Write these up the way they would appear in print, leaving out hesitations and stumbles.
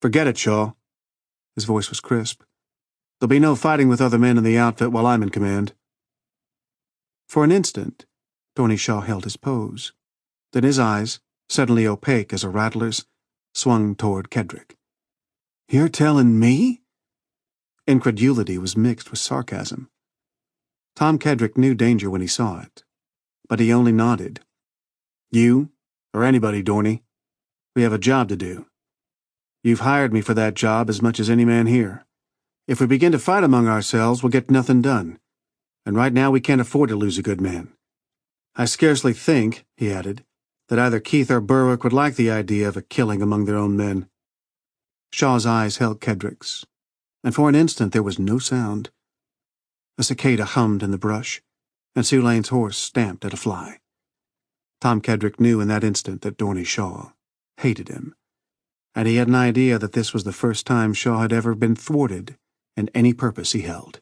Forget it, Shaw. His voice was crisp. There'll be no fighting with other men in the outfit while I'm in command. For an instant, Dorney Shaw held his pose. Then his eyes, suddenly opaque as a rattler's, swung toward Kedrick. You're telling me? Incredulity was mixed with sarcasm. Tom Kedrick knew danger when he saw it, but he only nodded. You, or anybody, Dorney, we have a job to do. You've hired me for that job as much as any man here. If we begin to fight among ourselves, we'll get nothing done. And right now we can't afford to lose a good man. I scarcely think, he added, that either Keith or Berwick would like the idea of a killing among their own men. Shaw's eyes held Kedrick's, and for an instant there was no sound. A cicada hummed in the brush, and Sue Lane's horse stamped at a fly. Tom Kedrick knew in that instant that Dorney Shaw hated him, and he had an idea that this was the first time Shaw had ever been thwarted in any purpose he held.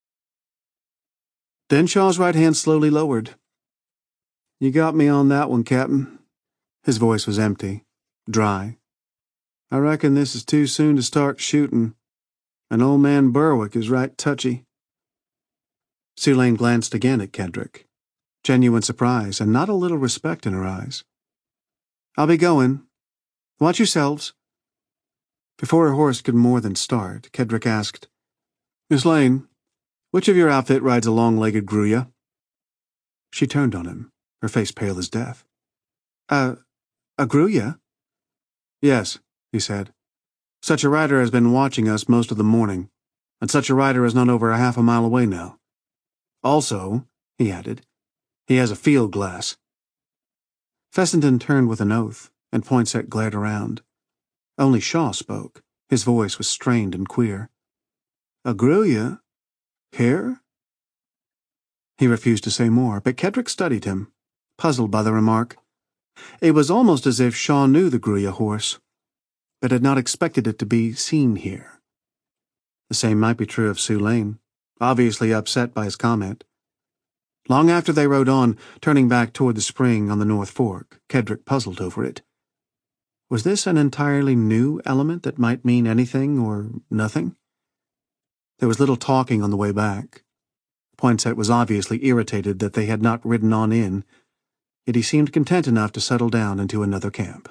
Then Shaw's right hand slowly lowered. You got me on that one, Captain. His voice was empty, dry. I reckon this is too soon to start shooting. And old man Berwick is right touchy. Sue Lane glanced again at Kedrick, genuine surprise and not a little respect in her eyes. I'll be going. Watch yourselves. Before her horse could more than start, Kedrick asked, Miss Lane, which of your outfit rides a long-legged gruya? She turned on him, her face pale as death. A gruya? Yes, he said. Such a rider has been watching us most of the morning, and such a rider is not over a half a mile away now. Also, he added, he has a field glass. Fessenden turned with an oath, and Poinsett glared around. Only Shaw spoke. His voice was strained and queer. A gruya? Here? He refused to say more, but Kedrick studied him, puzzled by the remark. It was almost as if Shaw knew the gruya horse, but had not expected it to be seen here. The same might be true of Sue Lane, obviously upset by his comment. Long after they rode on, turning back toward the spring on the North Fork, Kedrick puzzled over it. Was this an entirely new element that might mean anything or nothing? There was little talking on the way back. Poinsett was obviously irritated that they had not ridden on in, yet he seemed content enough to settle down into another camp.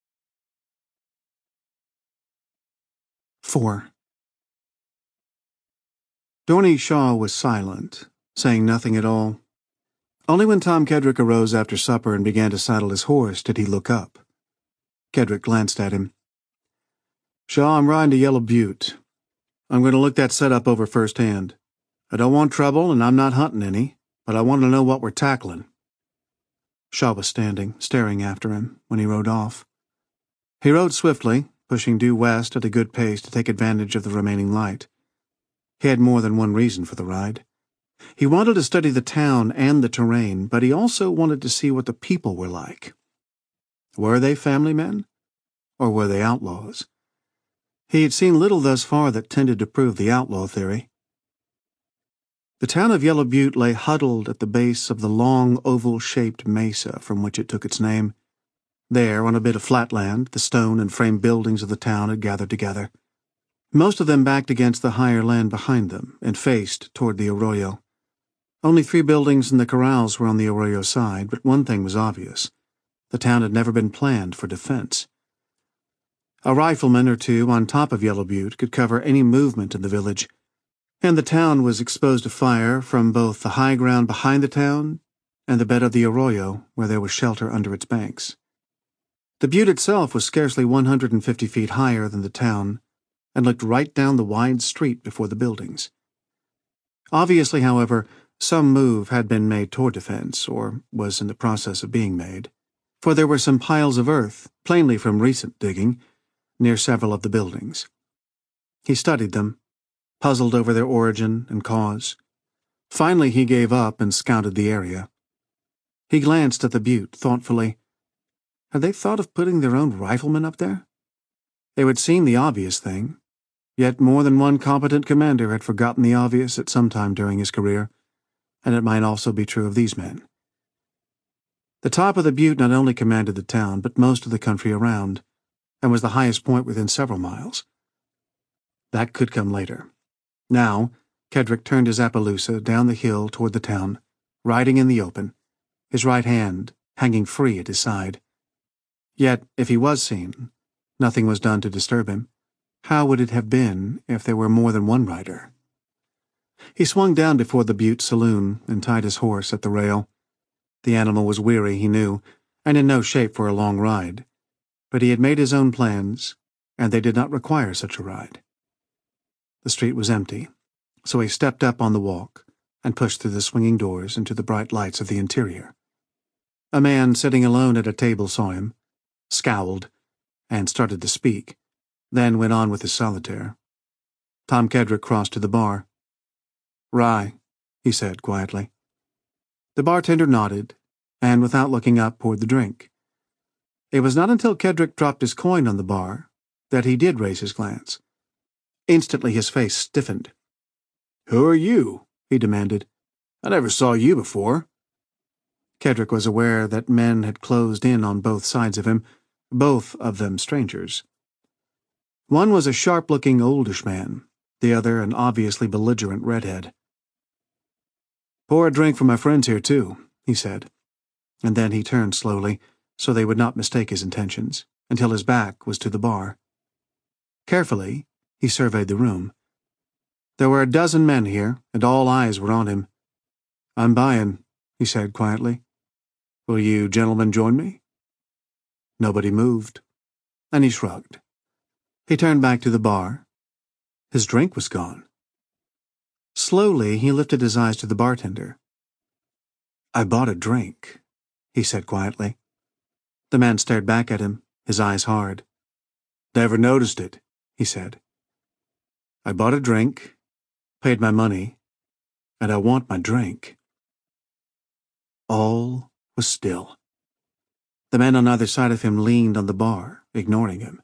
4. Dorney Shaw was silent, saying nothing at all. Only when Tom Kedrick arose after supper and began to saddle his horse did he look up. Kedrick glanced at him. Shaw, I'm riding to Yellow Butte. I'm going to look that setup over firsthand. I don't want trouble, and I'm not hunting any, but I want to know what we're tackling. Shaw was standing, staring after him, when he rode off. He rode swiftly, pushing due west at a good pace to take advantage of the remaining light. He had more than one reason for the ride. He wanted to study the town and the terrain, but he also wanted to see what the people were like. Were they family men, or were they outlaws? He had seen little thus far that tended to prove the outlaw theory. The town of Yellow Butte lay huddled at the base of the long, oval-shaped mesa from which it took its name. There, on a bit of flat land, the stone and frame buildings of the town had gathered together. Most of them backed against the higher land behind them and faced toward the arroyo. Only 3 buildings and the corrals were on the arroyo side, but one thing was obvious. The town had never been planned for defense. A rifleman or two on top of Yellow Butte could cover any movement in the village, and the town was exposed to fire from both the high ground behind the town and the bed of the arroyo where there was shelter under its banks. The butte itself was scarcely 150 feet higher than the town and looked right down the wide street before the buildings. Obviously, however, some move had been made toward defense, or was in the process of being made, for there were some piles of earth, plainly from recent digging, near several of the buildings. He studied them, puzzled over their origin and cause. Finally he gave up and scouted the area. He glanced at the butte thoughtfully. Had they thought of putting their own riflemen up there? It would seem the obvious thing, yet more than one competent commander had forgotten the obvious at some time during his career, and it might also be true of these men. The top of the butte not only commanded the town, but most of the country around. and was the highest point within several miles. That could come later. Now, Kedrick turned his Appaloosa down the hill toward the town, riding in the open, his right hand hanging free at his side. Yet, if he was seen, nothing was done to disturb him. How would it have been if there were more than one rider? He swung down before the Butte saloon and tied his horse at the rail. The animal was weary, he knew, and in no shape for a long ride. But he had made his own plans, and they did not require such a ride. The street was empty, so he stepped up on the walk and pushed through the swinging doors into the bright lights of the interior. A man sitting alone at a table saw him, scowled, and started to speak, then went on with his solitaire. Tom Kedrick crossed to the bar. "Rye," he said quietly. The bartender nodded, and without looking up poured the drink. It was not until Kedrick dropped his coin on the bar that he did raise his glance. Instantly his face stiffened. "Who are you?" he demanded. "I never saw you before." Kedrick was aware that men had closed in on both sides of him, both of them strangers. One was a sharp-looking oldish man, the other an obviously belligerent redhead. "Pour a drink for my friends here, too," he said, and then he turned slowly, so they would not mistake his intentions, until his back was to the bar. Carefully, he surveyed the room. There were a dozen men here, and all eyes were on him. "I'm buying," he said quietly. "Will you gentlemen join me?" Nobody moved, and he shrugged. He turned back to the bar. His drink was gone. Slowly, he lifted his eyes to the bartender. "I bought a drink," he said quietly. The man stared back at him, his eyes hard. "Never noticed it," he said. "I bought a drink, paid my money, and I want my drink." All was still. The man on either side of him leaned on the bar, ignoring him.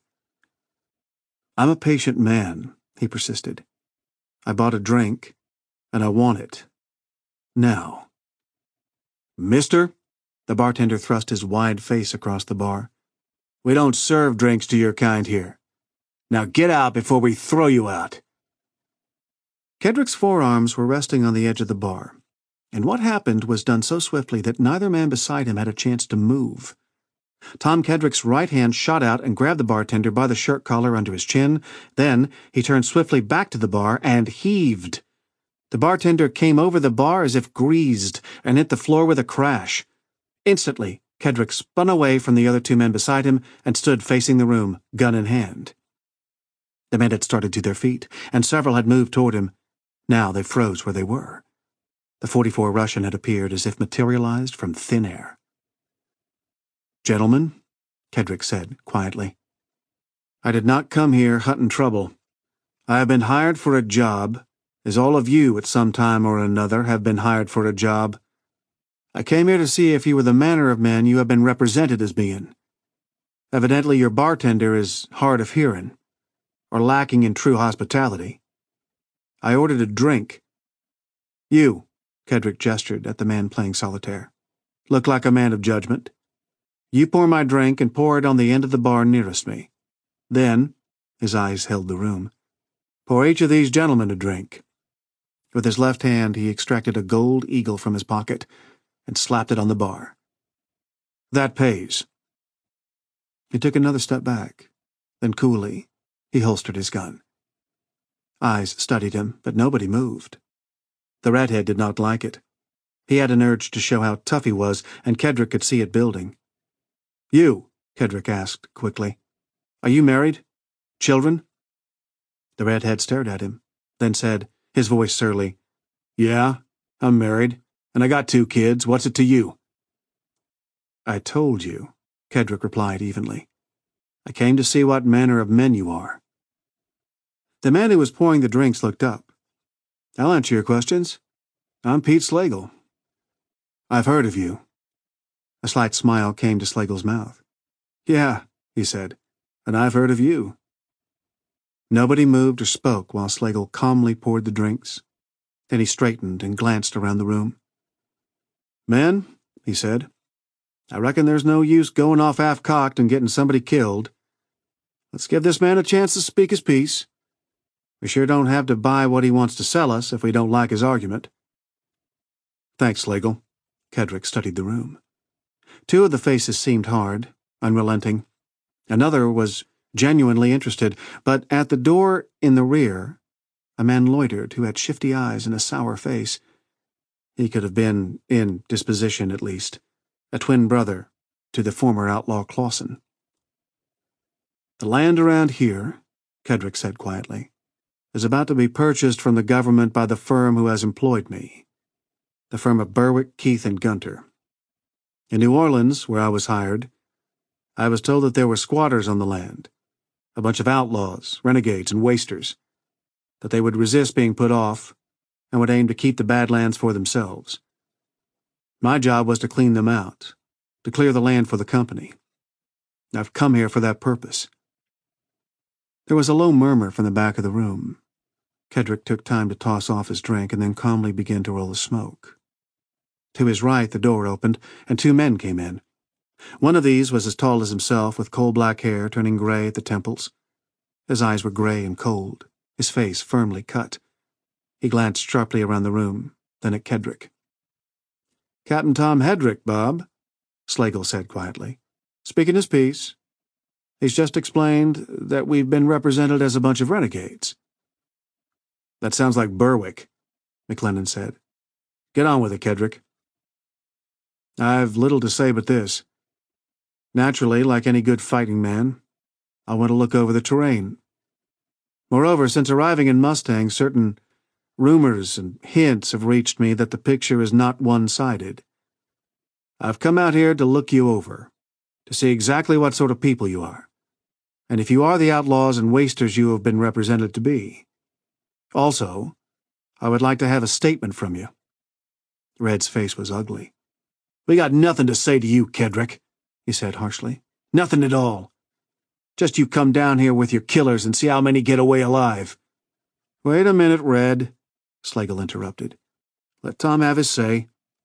"I'm a patient man," he persisted. "I bought a drink, and I want it. Now." "Mister," the bartender thrust his wide face across the bar, "we don't serve drinks to your kind here. Now get out before we throw you out." Kedrick's forearms were resting on the edge of the bar, and what happened was done so swiftly that neither man beside him had a chance to move. Tom Kedrick's right hand shot out and grabbed the bartender by the shirt collar under his chin. Then he turned swiftly back to the bar and heaved. The bartender came over the bar as if greased and hit the floor with a crash. Instantly, Kedrick spun away from the other two men beside him and stood facing the room, gun in hand. The men had started to their feet, and several had moved toward him. Now they froze where they were. The .44 Russian had appeared as if materialized from thin air. "Gentlemen," Kedrick said quietly, "I did not come here hunting trouble. I have been hired for a job, as all of you at some time or another have been hired for a job. I came here to see if you were the manner of men you have been represented as being. Evidently your bartender is hard of hearing, or lacking in true hospitality. I ordered a drink. You," Kedrick gestured at the man playing solitaire, "look like a man of judgment. You pour my drink and pour it on the end of the bar nearest me. Then," his eyes held the room, "pour each of these gentlemen a drink." With his left hand he extracted a gold eagle from his pocket and slapped it on the bar. "That pays." He took another step back. Then coolly, he holstered his gun. Eyes studied him, but nobody moved. The redhead did not like it. He had an urge to show how tough he was, and Kedrick could see it building. "You," Kedrick asked quickly, "are you married? Children?" The redhead stared at him, then said, his voice surly, "Yeah, I'm married, and I got 2 kids. What's it to you?" "I told you," Kedrick replied evenly. "I came to see what manner of men you are." The man who was pouring the drinks looked up. "I'll answer your questions. I'm Pete Slagle." "I've heard of you." A slight smile came to Slagle's mouth. "Yeah," he said, "and I've heard of you." Nobody moved or spoke while Slagle calmly poured the drinks. Then he straightened and glanced around the room. "Men," he said, "I reckon there's no use going off half-cocked and getting somebody killed. Let's give this man a chance to speak his piece. We sure don't have to buy what he wants to sell us if we don't like his argument." "Thanks, Slagle." Kedrick studied the room. Two of the faces seemed hard, unrelenting. Another was genuinely interested, but at the door in the rear, a man loitered who had shifty eyes and a sour face. He could have been, in disposition at least, a twin brother to the former outlaw Clausen. "The land around here," Kedrick said quietly, "is about to be purchased from the government by the firm who has employed me, the firm of Berwick, Keith, and Gunter. In New Orleans, where I was hired, I was told that there were squatters on the land, a bunch of outlaws, renegades, and wasters, that they would resist being put off and would aim to keep the Badlands for themselves. My job was to clean them out, to clear the land for the company. I've come here for that purpose." There was a low murmur from the back of the room. Kedrick took time to toss off his drink and then calmly began to roll the smoke. To his right, the door opened, and two men came in. One of these was as tall as himself, with coal-black hair turning gray at the temples. His eyes were gray and cold, his face firmly cut. He glanced sharply around the room, then at Kedrick. "Captain Tom Hedrick, Bob," Slagle said quietly, "speaking his piece. He's just explained that we've been represented as a bunch of renegades." "That sounds like Berwick," McLennan said. "Get on with it, Kedrick." "I've little to say but this. Naturally, like any good fighting man, I want to look over the terrain. Moreover, since arriving in Mustang, certain rumors and hints have reached me that the picture is not one-sided. I've come out here to look you over, to see exactly what sort of people you are, and if you are the outlaws and wasters you have been represented to be. Also, I would like to have a statement from you." Red's face was ugly. "We got nothing to say to you, Kedrick," he said harshly. "Nothing at all. Just you come down here with your killers and see how many get away alive." "Wait a minute, Red," Slagle interrupted. "Let Tom have his say."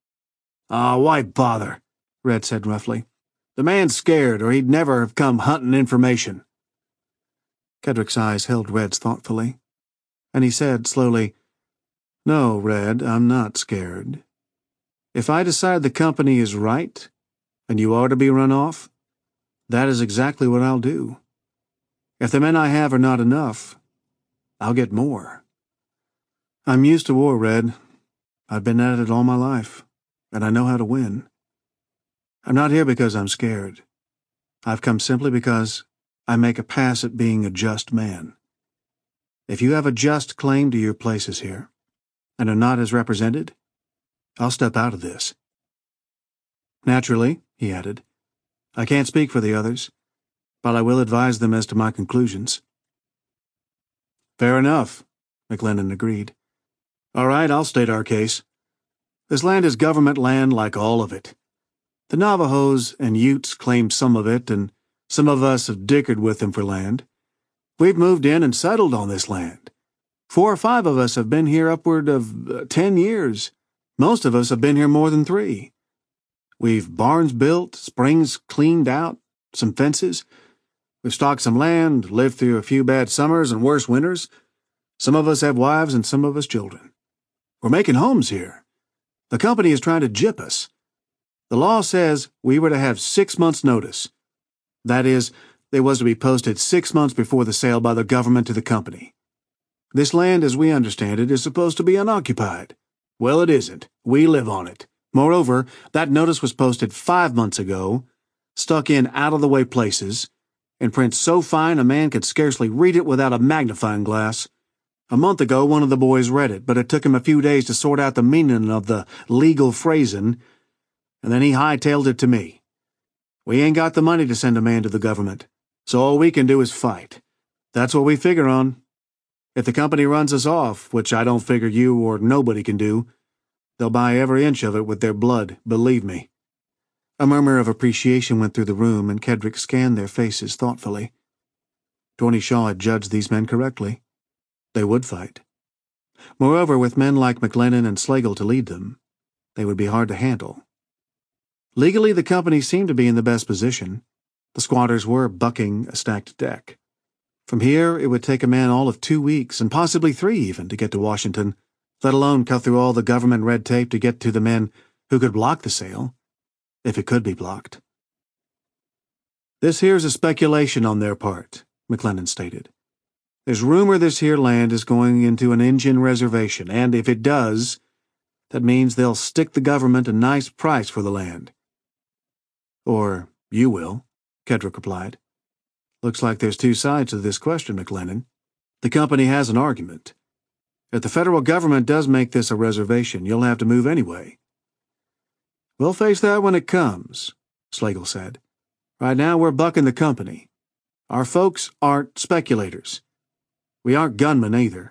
Why bother?" Red said roughly. "The man's scared, or he'd never have come hunting information." Kedrick's eyes held Red's thoughtfully, and he said slowly, "No, Red, I'm not scared. If I decide the company is right, and you are to be run off, that is exactly what I'll do. If the men I have are not enough, I'll get more. I'm used to war, Red. I've been at it all my life, and I know how to win. I'm not here because I'm scared. I've come simply because I make a pass at being a just man. If you have a just claim to your places here, and are not as represented, I'll step out of this. Naturally," he added, "I can't speak for the others, but I will advise them as to my conclusions." "Fair enough," McLennan agreed. "All right, I'll state our case. This land is government land like all of it. The Navajos and Utes claim some of it, and some of us have dickered with them for land. We've moved in and settled on this land. 4 or 5 of us have been here upward of 10 years. Most of us have been here more than 3. We've barns built, springs cleaned out, some fences. We've stocked some land, lived through a few bad summers and worse winters. Some of us have wives and some of us children. We're making homes here. The company is trying to gyp us. The law says we were to have 6 months' notice. That is, they was to be posted 6 months before the sale by the government to the company. This land, as we understand it, is supposed to be unoccupied. Well, it isn't. We live on it. Moreover, that notice was posted 5 months ago, stuck in out-of-the-way places, in print so fine a man could scarcely read it without a magnifying glass. A month ago, one of the boys read it, but it took him a few days to sort out the meaning of the legal phrasing, and then he hightailed it to me. We ain't got the money to send a man to the government, so all we can do is fight. That's what we figure on. If the company runs us off, which I don't figure you or nobody can do, they'll buy every inch of it with their blood, believe me." A murmur of appreciation went through the room, and Kedrick scanned their faces thoughtfully. Dorney Shaw had judged these men correctly. They would fight. Moreover, with men like McLennan and Slagle to lead them, they would be hard to handle. Legally, the company seemed to be in the best position. The squatters were bucking a stacked deck. From here, it would take a man all of 2 weeks, and possibly 3 even, to get to Washington, let alone cut through all the government red tape to get to the men who could block the sale, if it could be blocked. This here's a speculation on their part, McLennan stated. There's rumor this here land is going into an Indian reservation, and if it does, that means they'll stick the government a nice price for the land. Or you will, Kedrick replied. Looks like there's 2 sides to this question, McLennan. The company has an argument. If the federal government does make this a reservation, you'll have to move anyway. We'll face that when it comes, Slagle said. Right now we're bucking the company. Our folks aren't speculators. We aren't gunmen either.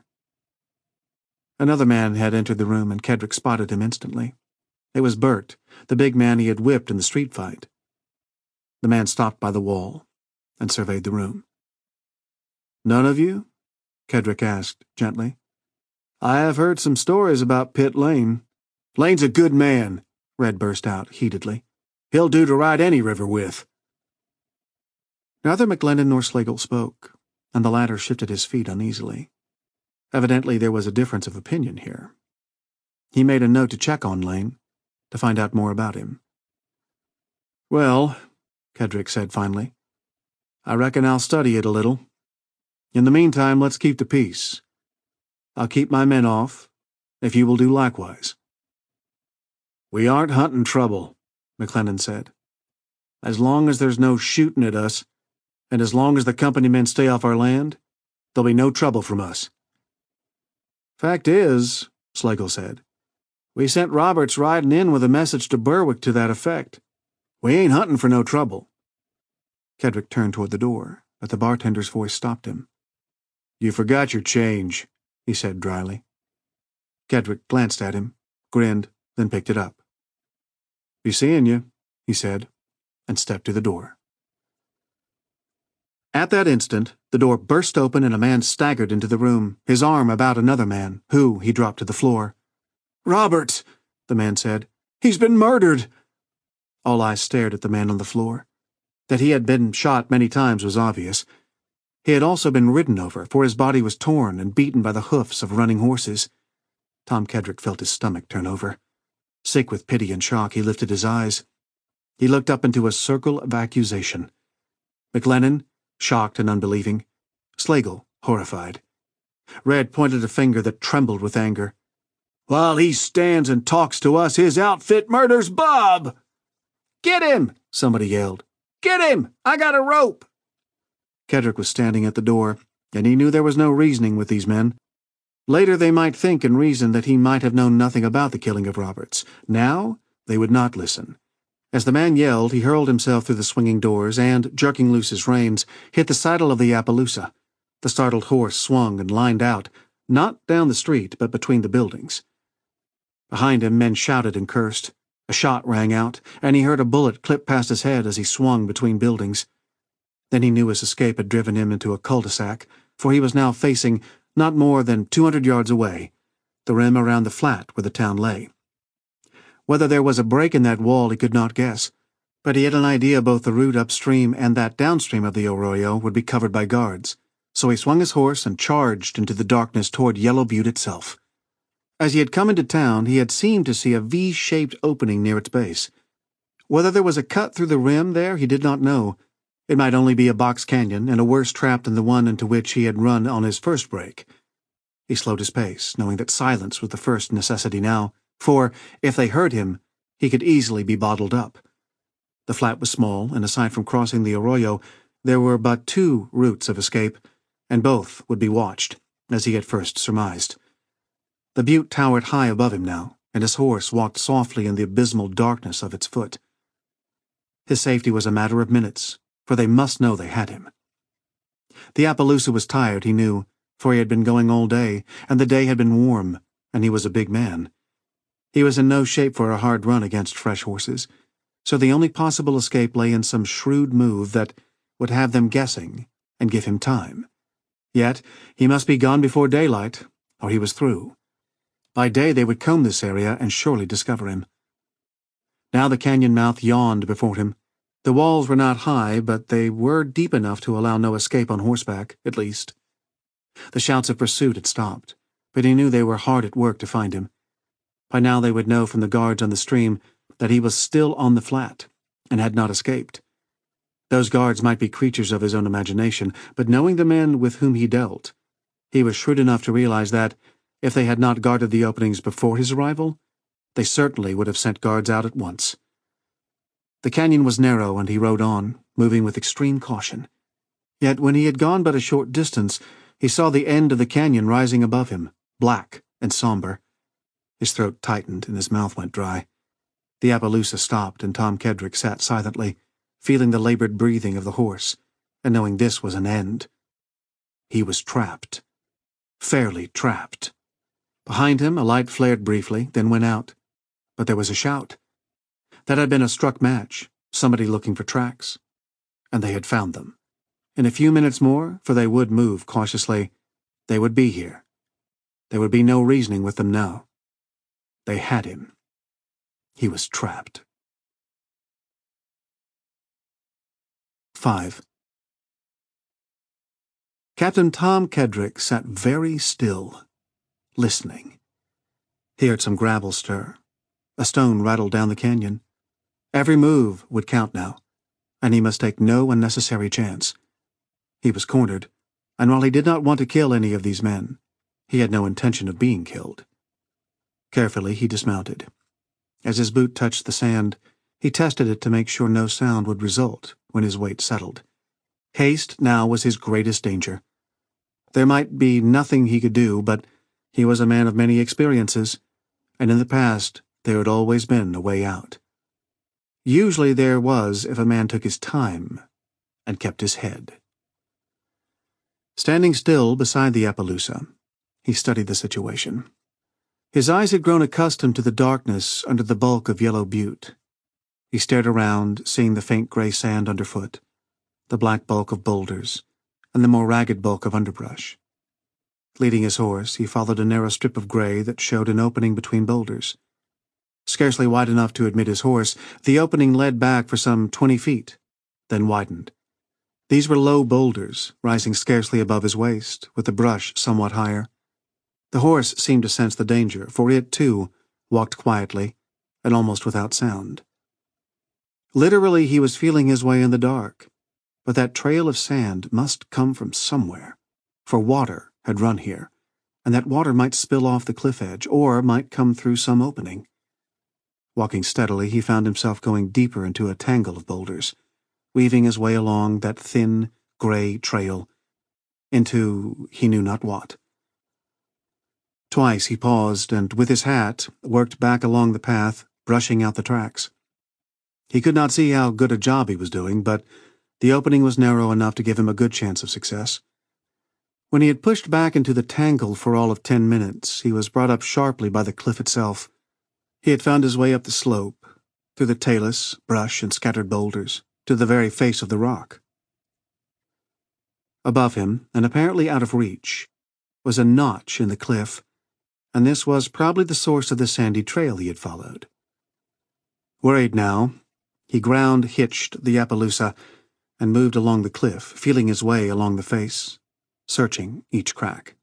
Another man had entered the room, and Kedrick spotted him instantly. It was Bert, the big man he had whipped in the street fight. The man stopped by the wall and surveyed the room. None of you? Kedrick asked gently. I have heard some stories about Pitt Lane. Lane's a good man, Red burst out heatedly. He'll do to ride any river with. Neither McLennan nor Slagle spoke, and the latter shifted his feet uneasily. Evidently there was a difference of opinion here. He made a note to check on Lane, to find out more about him. Well, Kedrick said finally, I reckon I'll study it a little. In the meantime, let's keep the peace. I'll keep my men off, if you will do likewise. We aren't hunting trouble, McLennan said. As long as there's no shooting at us, and as long as the company men stay off our land, there'll be no trouble from us. Fact is, Slagle said, we sent Roberts riding in with a message to Berwick to that effect. We ain't hunting for no trouble. Kedrick turned toward the door, but the bartender's voice stopped him. You forgot your change, he said dryly. Kedrick glanced at him, grinned, then picked it up. Be seeing you, he said, and stepped to the door. At that instant, the door burst open and a man staggered into the room, his arm about another man, who he dropped to the floor. Roberts, the man said. He's been murdered. All eyes stared at the man on the floor. That he had been shot many times was obvious. He had also been ridden over, for his body was torn and beaten by the hoofs of running horses. Tom Kedrick felt his stomach turn over. Sick with pity and shock, he lifted his eyes. He looked up into a circle of accusation. McLennan, shocked and unbelieving. Slagle, horrified. Red pointed a finger that trembled with anger. While he stands and talks to us, his outfit murders Bob! Get him! Somebody yelled. Get him! I got a rope! Kedrick was standing at the door, and he knew there was no reasoning with these men. Later they might think and reason that he might have known nothing about the killing of Roberts. Now they would not listen. As the man yelled, he hurled himself through the swinging doors and, jerking loose his reins, hit the saddle of the Appaloosa. The startled horse swung and lined out, not down the street, but between the buildings. Behind him, men shouted and cursed. A shot rang out, and he heard a bullet clip past his head as he swung between buildings. Then he knew his escape had driven him into a cul-de-sac, for he was now facing, not more than 200 yards away, the rim around the flat where the town lay. Whether there was a break in that wall he could not guess, but he had an idea both the route upstream and that downstream of the arroyo would be covered by guards, so he swung his horse and charged into the darkness toward Yellow Butte itself. As he had come into town, he had seemed to see a V-shaped opening near its base. Whether there was a cut through the rim there, he did not know. It might only be a box canyon and a worse trap than the one into which he had run on his first break. He slowed his pace, knowing that silence was the first necessity now, for, if they heard him, he could easily be bottled up. The flat was small, and aside from crossing the arroyo, there were but 2 routes of escape, and both would be watched, as he had first surmised. The butte towered high above him now, and his horse walked softly in the abysmal darkness of its foot. His safety was a matter of minutes, for they must know they had him. The Appaloosa was tired, he knew, for he had been going all day, and the day had been warm, and he was a big man. He was in no shape for a hard run against fresh horses, so the only possible escape lay in some shrewd move that would have them guessing and give him time. Yet he must be gone before daylight, or he was through. By day they would comb this area and surely discover him. Now the canyon mouth yawned before him. The walls were not high, but they were deep enough to allow no escape on horseback, at least. The shouts of pursuit had stopped, but he knew they were hard at work to find him. By now they would know from the guards on the stream that he was still on the flat and had not escaped. Those guards might be creatures of his own imagination, but knowing the men with whom he dealt, he was shrewd enough to realize that, if they had not guarded the openings before his arrival, they certainly would have sent guards out at once. The canyon was narrow, and he rode on, moving with extreme caution. Yet when he had gone but a short distance, he saw the end of the canyon rising above him, black and somber. His throat tightened and his mouth went dry. The Appaloosa stopped, and Tom Kedrick sat silently, feeling the labored breathing of the horse, and knowing this was an end. He was trapped. Fairly trapped. Behind him, a light flared briefly, then went out. But there was a shout. That had been a struck match, somebody looking for tracks. And they had found them. In a few minutes more, for they would move cautiously, they would be here. There would be no reasoning with them now. They had him. He was trapped. 5. Captain Tom Kedrick sat very still, listening. He heard some gravel stir. A stone rattled down the canyon. Every move would count now, and he must take no unnecessary chance. He was cornered, and while he did not want to kill any of these men, he had no intention of being killed. Carefully he dismounted. As his boot touched the sand, he tested it to make sure no sound would result when his weight settled. Haste now was his greatest danger. There might be nothing he could do, but he was a man of many experiences, and in the past there had always been a way out. Usually there was if a man took his time and kept his head. Standing still beside the Appaloosa, he studied the situation. His eyes had grown accustomed to the darkness under the bulk of Yellow Butte. He stared around, seeing the faint gray sand underfoot, the black bulk of boulders, and the more ragged bulk of underbrush. Leading his horse, he followed a narrow strip of gray that showed an opening between boulders. Scarcely wide enough to admit his horse, the opening led back for some 20 feet, then widened. These were low boulders, rising scarcely above his waist, with the brush somewhat higher. The horse seemed to sense the danger, for it, too, walked quietly and almost without sound. Literally, he was feeling his way in the dark, but that trail of sand must come from somewhere, for water had run here, and that water might spill off the cliff edge, or might come through some opening. Walking steadily, he found himself going deeper into a tangle of boulders, weaving his way along that thin, gray trail, into he knew not what. Twice he paused, and with his hat worked back along the path, brushing out the tracks. He could not see how good a job he was doing, but the opening was narrow enough to give him a good chance of success. When he had pushed back into the tangle for all of 10 minutes, he was brought up sharply by the cliff itself. He had found his way up the slope, through the talus, brush, and scattered boulders, to the very face of the rock. Above him, and apparently out of reach, was a notch in the cliff, and this was probably the source of the sandy trail he had followed. Worried now, he ground-hitched the Appaloosa and moved along the cliff, feeling his way along the face, searching each crack.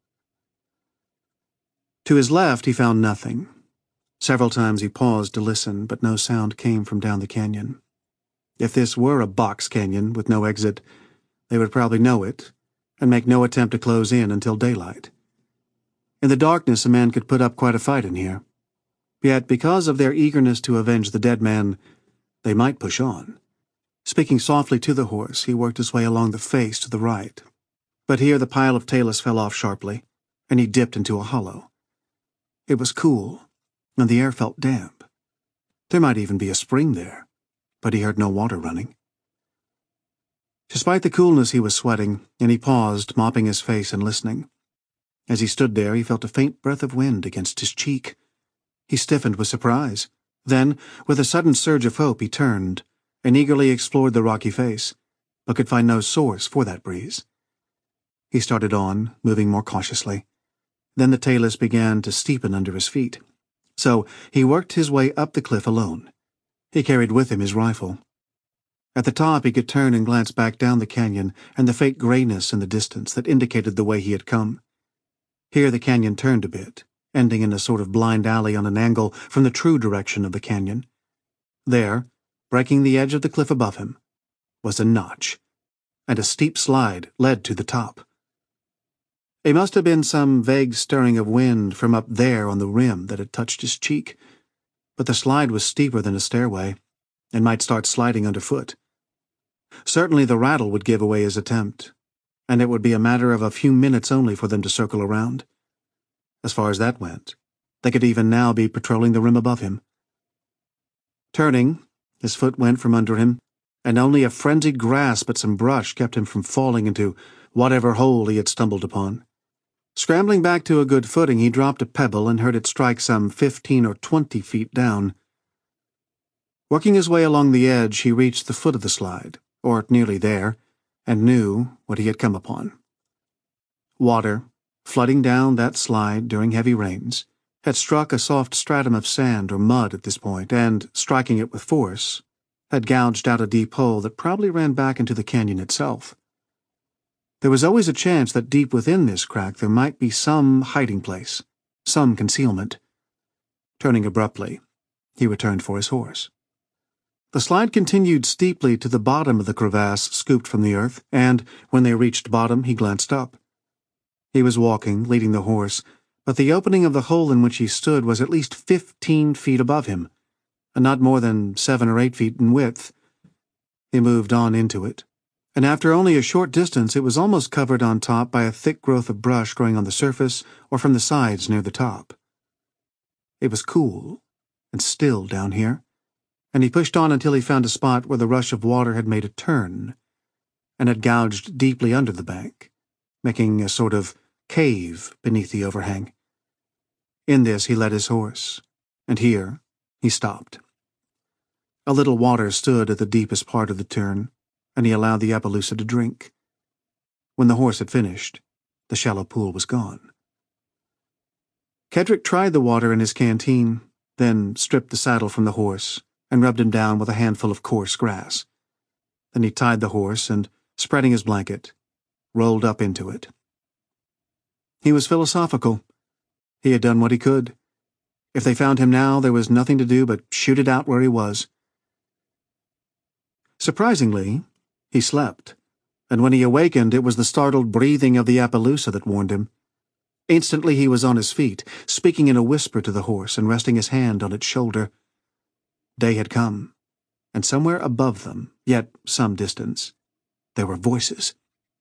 To his left he found nothing. Several times he paused to listen, but no sound came from down the canyon. If this were a box canyon with no exit, they would probably know it and make no attempt to close in until daylight. In the darkness, a man could put up quite a fight in here. Yet, because of their eagerness to avenge the dead man, they might push on. Speaking softly to the horse, he worked his way along the face to the right. But here the pile of talus fell off sharply, and he dipped into a hollow. It was cool, and the air felt damp. There might even be a spring there, but he heard no water running. Despite the coolness, he was sweating, and he paused, mopping his face and listening. As he stood there, he felt a faint breath of wind against his cheek. He stiffened with surprise. Then, with a sudden surge of hope, he turned and eagerly explored the rocky face, but could find no source for that breeze. He started on, moving more cautiously. Then the talus began to steepen under his feet. So he worked his way up the cliff alone. He carried with him his rifle. At the top, he could turn and glance back down the canyon and the faint grayness in the distance that indicated the way he had come. Here the canyon turned a bit, ending in a sort of blind alley on an angle from the true direction of the canyon. There, breaking the edge of the cliff above him, was a notch, and a steep slide led to the top. It must have been some vague stirring of wind from up there on the rim that had touched his cheek, but the slide was steeper than a stairway, and might start sliding underfoot. Certainly the rattle would give away his attempt, and it would be a matter of a few minutes only for them to circle around. As far as that went, they could even now be patrolling the rim above him. Turning, his foot went from under him, and only a frenzied grasp at some brush kept him from falling into whatever hole he had stumbled upon. Scrambling back to a good footing, he dropped a pebble and heard it strike some 15 or 20 feet down. Working his way along the edge, he reached the foot of the slide, or nearly there, and knew what he had come upon. Water, flooding down that slide during heavy rains, had struck a soft stratum of sand or mud at this point, and, striking it with force, had gouged out a deep hole that probably ran back into the canyon itself. There was always a chance that deep within this crack there might be some hiding place, some concealment. Turning abruptly, he returned for his horse. The slide continued steeply to the bottom of the crevasse scooped from the earth, and, when they reached bottom, he glanced up. He was walking, leading the horse, but the opening of the hole in which he stood was at least 15 feet above him, and not more than 7 or 8 feet in width. He moved on into it, and after only a short distance it was almost covered on top by a thick growth of brush growing on the surface or from the sides near the top. It was cool and still down here, and he pushed on until he found a spot where the rush of water had made a turn, and had gouged deeply under the bank, making a sort of cave beneath the overhang. In this he led his horse, and here he stopped. A little water stood at the deepest part of the turn, and he allowed the Appaloosa to drink. When the horse had finished, the shallow pool was gone. Kedrick tried the water in his canteen, then stripped the saddle from the horse and rubbed him down with a handful of coarse grass. Then he tied the horse and, spreading his blanket, rolled up into it. He was philosophical. He had done what he could. If they found him now, there was nothing to do but shoot it out where he was. Surprisingly, he slept, and when he awakened it was the startled breathing of the Appaloosa that warned him. Instantly he was on his feet, speaking in a whisper to the horse and resting his hand on its shoulder. Day had come, and somewhere above them, yet some distance, there were voices.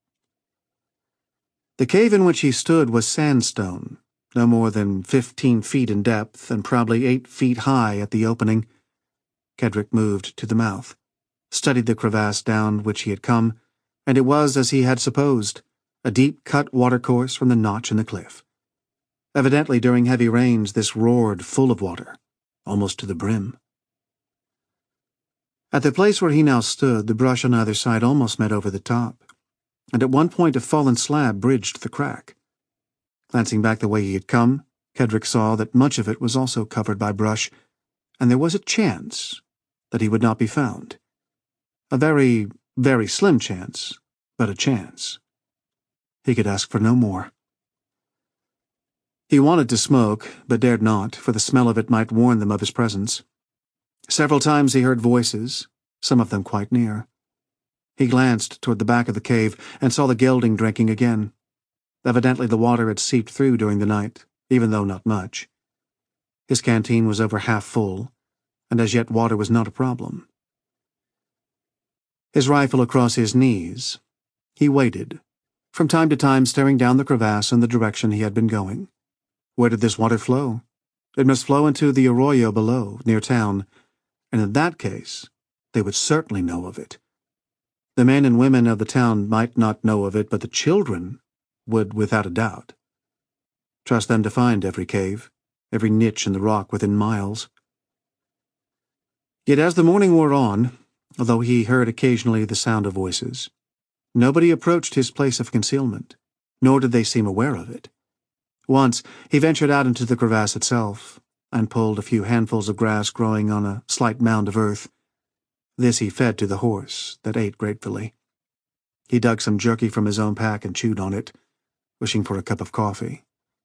The cave in which he stood was sandstone, no more than 15 feet in depth and probably 8 feet high at the opening. Kedrick moved to the mouth, studied the crevasse down which he had come, and it was as he had supposed, a deep-cut watercourse from the notch in the cliff. Evidently during heavy rains this roared full of water, almost to the brim. At the place where he now stood, the brush on either side almost met over the top, and at one point a fallen slab bridged the crack. Glancing back the way he had come, Kedrick saw that much of it was also covered by brush, and there was a chance that he would not be found. A very, very slim chance, but a chance. He could ask for no more. He wanted to smoke, but dared not, for the smell of it might warn them of his presence. Several times he heard voices, some of them quite near. He glanced toward the back of the cave and saw the gelding drinking again. Evidently the water had seeped through during the night, even though not much. His canteen was over half full, and as yet water was not a problem. His rifle across his knees, he waited, from time to time staring down the crevasse in the direction he had been going. Where did this water flow? It must flow into the arroyo below, near town, and in that case, they would certainly know of it. The men and women of the town might not know of it, but the children would without a doubt. Trust them to find every cave, every niche in the rock within miles. Yet as the morning wore on, although he heard occasionally the sound of voices, nobody approached his place of concealment, nor did they seem aware of it. Once he ventured out into the crevasse itself, and pulled a few handfuls of grass growing on a slight mound of earth. This he fed to the horse, that ate gratefully. He dug some jerky from his own pack and chewed on it, wishing for a cup of coffee.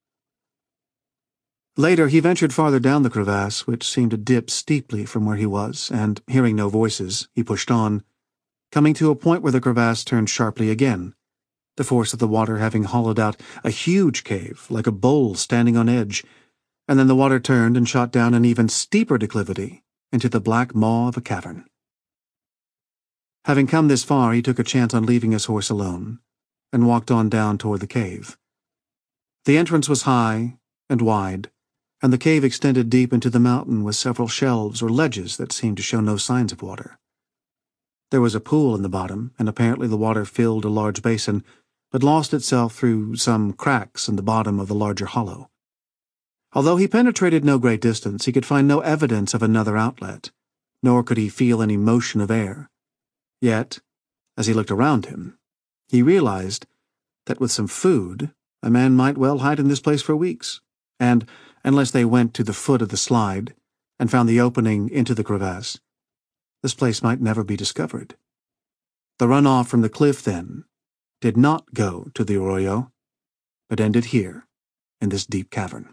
Later, he ventured farther down the crevasse, which seemed to dip steeply from where he was, and, hearing no voices, he pushed on, coming to a point where the crevasse turned sharply again, the force of the water having hollowed out a huge cave, like a bowl standing on edge, and then the water turned and shot down an even steeper declivity into the black maw of a cavern. Having come this far, he took a chance on leaving his horse alone, and walked on down toward the cave. The entrance was high and wide, and the cave extended deep into the mountain with several shelves or ledges that seemed to show no signs of water. There was a pool in the bottom, and apparently the water filled a large basin, but lost itself through some cracks in the bottom of the larger hollow. Although he penetrated no great distance, he could find no evidence of another outlet, nor could he feel any motion of air. Yet, as he looked around him, he realized that with some food, a man might well hide in this place for weeks, and, unless they went to the foot of the slide and found the opening into the crevasse, this place might never be discovered. The runoff from the cliff, then, did not go to the arroyo, but ended here, in this deep cavern.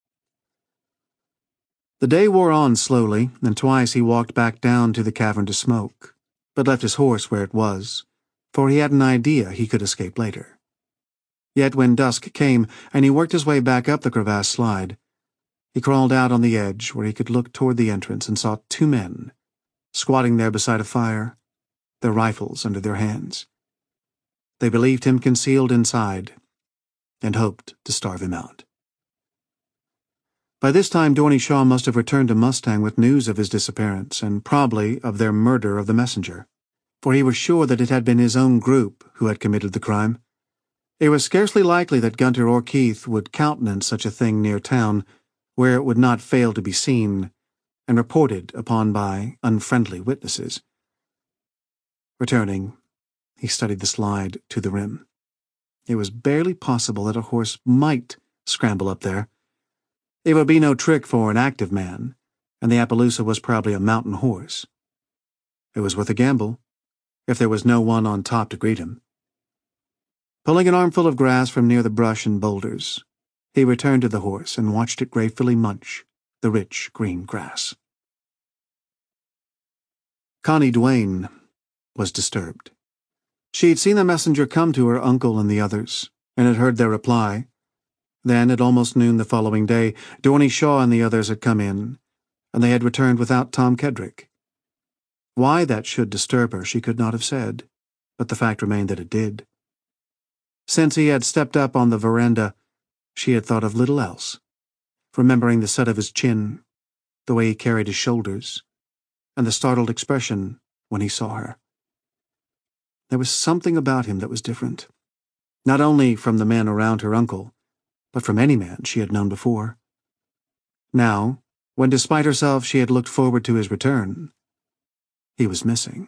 The day wore on slowly, and twice he walked back down to the cavern to smoke, but left his horse where it was, for he had an idea he could escape later. Yet when dusk came and he worked his way back up the crevasse slide, he crawled out on the edge where he could look toward the entrance and saw two men, squatting there beside a fire, their rifles under their hands. They believed him concealed inside and hoped to starve him out. By this time, Dorney Shaw must have returned to Mustang with news of his disappearance and probably of their murder of the messenger, for he was sure that it had been his own group who had committed the crime. It was scarcely likely that Gunter or Keith would countenance such a thing near town, where it would not fail to be seen and reported upon by unfriendly witnesses. Returning, he studied the slide to the rim. It was barely possible that a horse might scramble up there. It would be no trick for an active man, and the Appaloosa was probably a mountain horse. It was worth a gamble, if there was no one on top to greet him. Pulling an armful of grass from near the brush and boulders, he returned to the horse and watched it gratefully munch the rich green grass. Connie Duane was disturbed. She had seen the messenger come to her uncle and the others, and had heard their reply. Then, at almost noon the following day, Dorney Shaw and the others had come in, and they had returned without Tom Kedrick. Why that should disturb her she could not have said, but the fact remained that it did. Since he had stepped up on the veranda, she had thought of little else, remembering the set of his chin, the way he carried his shoulders, and the startled expression when he saw her. There was something about him that was different, not only from the men around her uncle, but from any man she had known before. Now, when despite herself she had looked forward to his return, he was missing.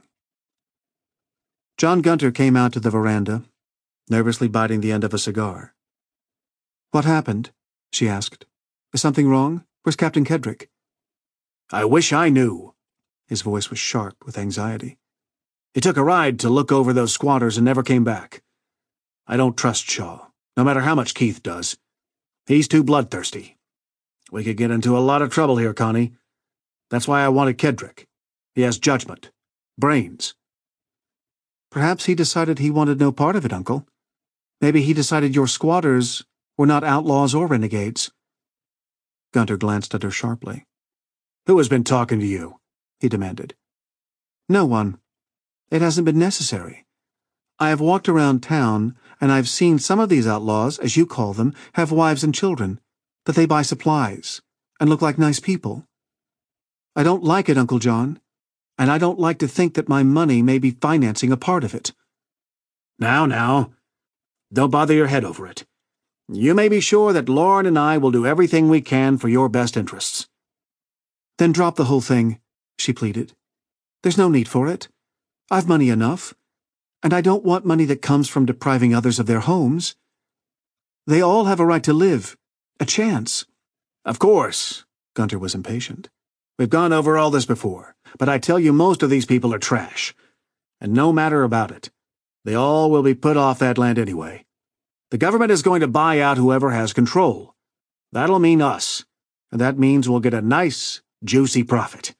John Gunter came out to the veranda, nervously biting the end of a cigar. "What happened?" she asked. "Is something wrong? Where's Captain Kedrick?" "I wish I knew." His voice was sharp with anxiety. "He took a ride to look over those squatters and never came back. I don't trust Shaw, no matter how much Keith does. He's too bloodthirsty. We could get into a lot of trouble here, Connie. That's why I wanted Kedrick. He has judgment. Brains." "Perhaps he decided he wanted no part of it, Uncle. Maybe he decided your squatters were not outlaws or renegades." Gunter glanced at her sharply. "Who has been talking to you?" he demanded. "No one. It hasn't been necessary. I have walked around town, and I've seen some of these outlaws, as you call them, have wives and children, that they buy supplies, and look like nice people. I don't like it, Uncle John, and I don't like to think that my money may be financing a part of it." Now, don't bother your head over it. You may be sure that Lauren and I will do everything we can for your best interests." "Then drop the whole thing," she pleaded. "There's no need for it. I've money enough, and I don't want money that comes from depriving others of their homes. They all have a right to live, a chance." "Of course." Gunter was impatient. We've gone over all this before, but I tell you most of these people are trash. And no matter about it, they all will be put off that land anyway. The government is going to buy out whoever has control. That'll mean us, and that means we'll get a nice, juicy profit."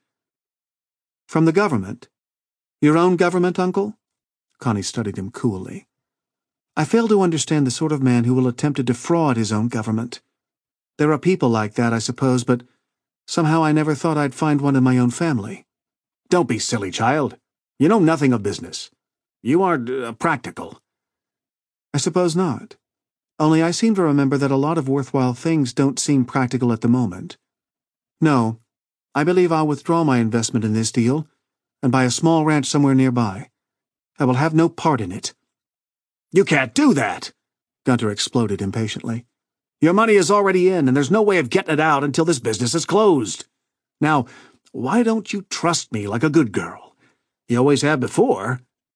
"From the government? Your own government, Uncle?" Connie studied him coolly. "I fail to understand the sort of man who will attempt to defraud his own government. There are people like that, I suppose, but somehow I never thought I'd find one in my own family." "Don't be silly, child. You know nothing of business. You aren't practical." "I suppose not. Only I seem to remember that a lot of worthwhile things don't seem practical at the moment. No, I believe I'll withdraw my investment in this deal and buy a small ranch somewhere nearby. I will have no part in it." "You can't do that!" Gunter exploded impatiently. "Your money is already in, and there's no way of getting it out until this business is closed. Now, why don't you trust me like a good girl? You always have before."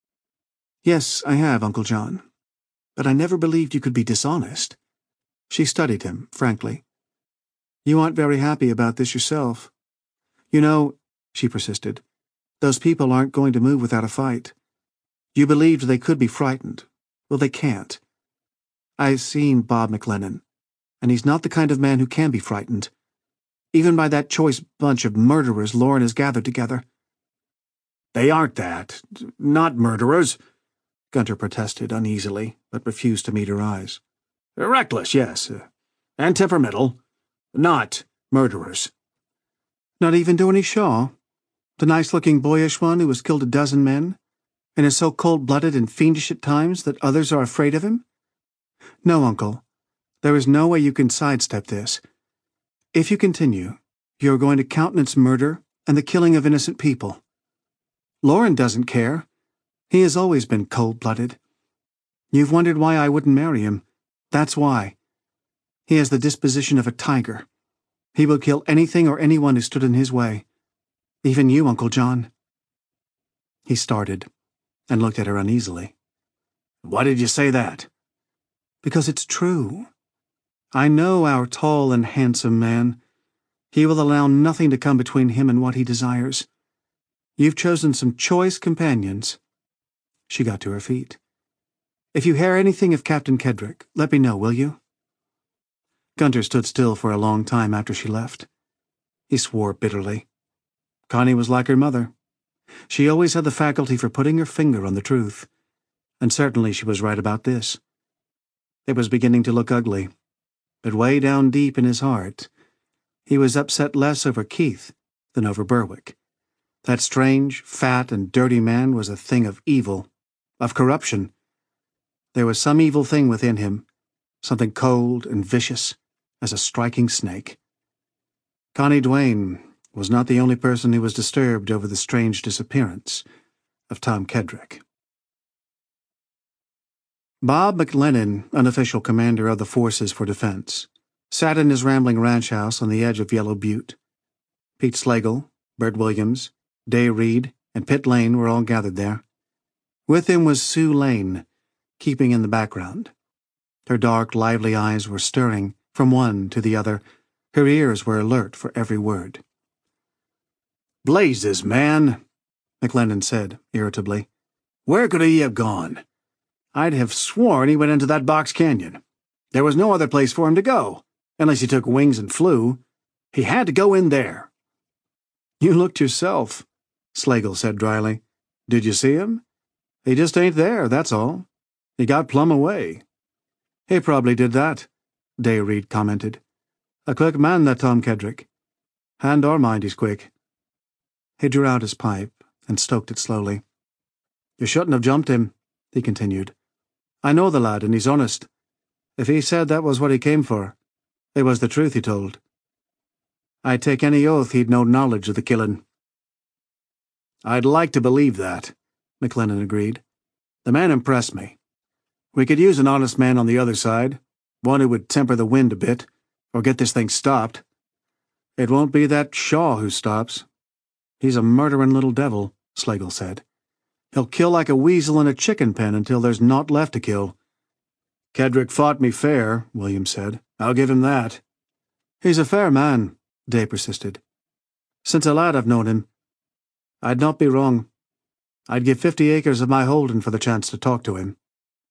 "Yes, I have, Uncle John. But I never believed you could be dishonest." She studied him, frankly. "You aren't very happy about this yourself. You know," she persisted, "those people aren't going to move without a fight. You believed they could be frightened. Well, they can't. I've seen Bob McLennan, and he's not the kind of man who can be frightened, even by that choice bunch of murderers Lauren has gathered together." "They aren't that. Not murderers," Gunter protested uneasily, but refused to meet her eyes. "Reckless, yes, and temperamental. Not murderers." "Not even Dorney Shaw? The nice-looking boyish one who has killed a dozen men, and is so cold-blooded and fiendish at times that others are afraid of him? No, Uncle. There is no way you can sidestep this. If you continue, you are going to countenance murder and the killing of innocent people. Lauren doesn't care. He has always been cold-blooded. You've wondered why I wouldn't marry him. That's why. He has the disposition of a tiger. He will kill anything or anyone who stood in his way. Even you, Uncle John." He started and looked at her uneasily. "Why did you say that?" "Because it's true. I know our tall and handsome man. He will allow nothing to come between him and what he desires. You've chosen some choice companions." She got to her feet. "If you hear anything of Captain Kedrick, let me know, will you?" Gunter stood still for a long time after she left. He swore bitterly. Connie was like her mother. She always had the faculty for putting her finger on the truth, and certainly she was right about this. It was beginning to look ugly, but way down deep in his heart, he was upset less over Keith than over Berwick. That strange, fat, and dirty man was a thing of evil, of corruption. There was some evil thing within him, something cold and vicious as a striking snake. Connie Duane was not the only person who was disturbed over the strange disappearance of Tom Kedrick. Bob McLennan, unofficial commander of the Forces for Defense, sat in his rambling ranch house on the edge of Yellow Butte. Pete Slagle, Bert Williams, Day Reed, and Pitt Lane were all gathered there. With him was Sue Lane, keeping in the background. Her dark, lively eyes were stirring from one to the other. Her ears were alert for every word. "Blazes, man," McLennan said, irritably. "Where could he have gone? I'd have sworn he went into that box canyon. There was no other place for him to go, unless he took wings and flew. He had to go in there." "You looked yourself," Slagle said dryly. "Did you see him? He just ain't there, that's all. He got plumb away." "He probably did that," Day Reed commented. "A quick man, that Tom Kedrick. Hand or mind he's quick." He drew out his pipe and stoked it slowly. "You shouldn't have jumped him," he continued. "I know the lad, and he's honest. If he said that was what he came for, it was the truth he told. I'd take any oath he'd no knowledge of the killing." "I'd like to believe that," McLennan agreed. "The man impressed me. We could use an honest man on the other side, one who would temper the wind a bit, or get this thing stopped." "It won't be that Shaw who stops. He's a murdering little devil," Slagle said. "He'll kill like a weasel in a chicken pen until there's naught left to kill." "Kedrick fought me fair," Williams said. "I'll give him that." "He's a fair man," Day persisted. Since a lad I've known him. I'd not be wrong. I'd give 50 acres of my holding for the chance to talk to him.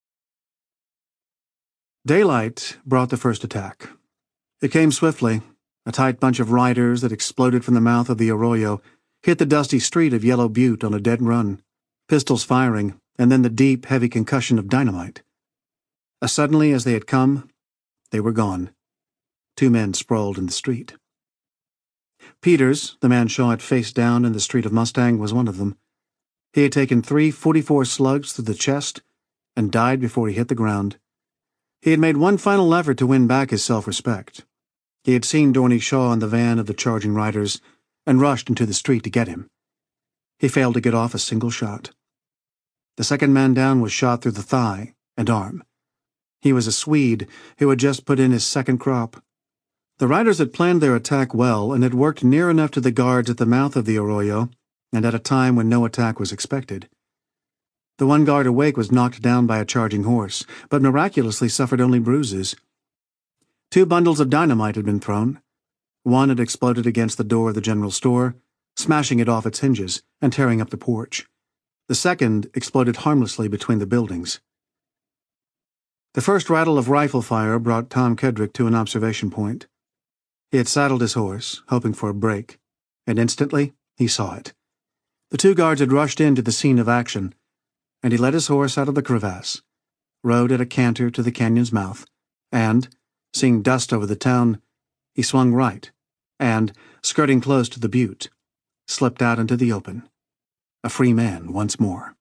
Daylight brought the first attack. It came swiftly. A tight bunch of riders that exploded from the mouth of the arroyo hit the dusty street of Yellow Butte on a dead run, pistols firing, and then the deep, heavy concussion of dynamite. As suddenly as they had come, they were gone. 2 men sprawled in the street. Peters, the man Shaw had faced down in the street of Mustang, was one of them. He had taken 3 .44 slugs through the chest and died before he hit the ground. He had made one final effort to win back his self-respect. He had seen Dorney Shaw in the van of the charging riders and rushed into the street to get him. He failed to get off a single shot. The second man down was shot through the thigh and arm. He was a Swede who had just put in his second crop. The riders had planned their attack well and had worked near enough to the guards at the mouth of the arroyo and at a time when no attack was expected. The one guard awake was knocked down by a charging horse, but miraculously suffered only bruises. 2 bundles of dynamite had been thrown. One had exploded against the door of the general store, smashing it off its hinges and tearing up the porch. The second exploded harmlessly between the buildings. The first rattle of rifle fire brought Tom Kedrick to an observation point. He had saddled his horse, hoping for a break, and instantly he saw it. The 2 guards had rushed into the scene of action, and he led his horse out of the crevasse, rode at a canter to the canyon's mouth, and, seeing dust over the town, he swung right, and, skirting close to the butte, slipped out into the open, a free man once more.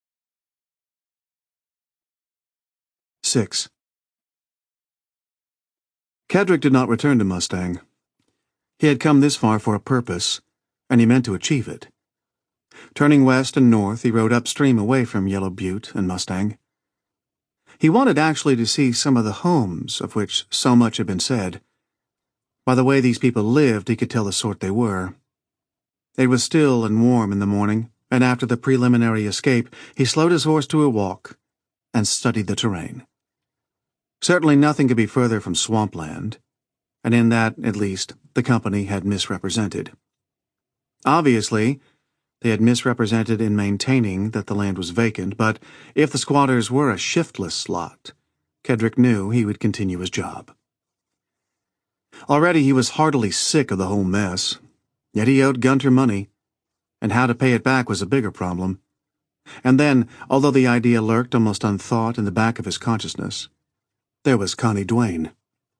6. Kedrick did not return to Mustang. He had come this far for a purpose, and he meant to achieve it. Turning west and north, he rode upstream away from Yellow Butte and Mustang. He wanted actually to see some of the homes of which so much had been said. By the way these people lived, he could tell the sort they were. It was still and warm in the morning, and after the preliminary escape, he slowed his horse to a walk and studied the terrain. Certainly nothing could be further from swampland, and in that, at least, the company had misrepresented. Obviously, they had misrepresented in maintaining that the land was vacant, but if the squatters were a shiftless lot, Kedrick knew he would continue his job. Already he was heartily sick of the whole mess, yet he owed Gunter money, and how to pay it back was a bigger problem. And then, although the idea lurked almost unthought in the back of his consciousness, there was Connie Duane.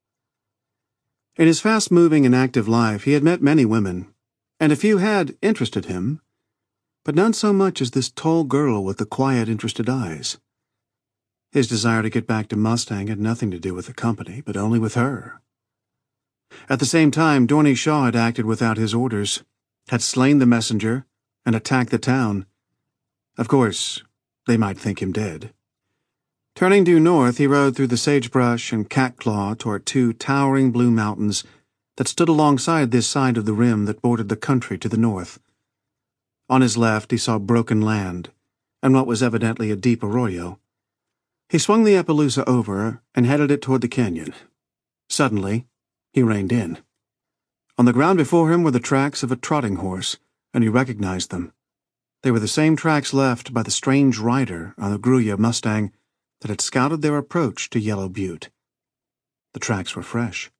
In his fast-moving and active life, he had met many women, and a few had interested him, but none so much as this tall girl with the quiet, interested eyes. His desire to get back to Mustang had nothing to do with the company, but only with her. At the same time, Dorney Shaw had acted without his orders, had slain the messenger, and attacked the town. Of course, they might think him dead. Turning due north, he rode through the sagebrush and catclaw toward 2 towering blue mountains that stood alongside this side of the rim that bordered the country to the north. On his left, he saw broken land, and what was evidently a deep arroyo. He swung the Appaloosa over and headed it toward the canyon. Suddenly, he reined in. On the ground before him were the tracks of a trotting horse, and he recognized them. They were the same tracks left by the strange rider on the Gruya Mustang that had scouted their approach to Yellow Butte. The tracks were fresh.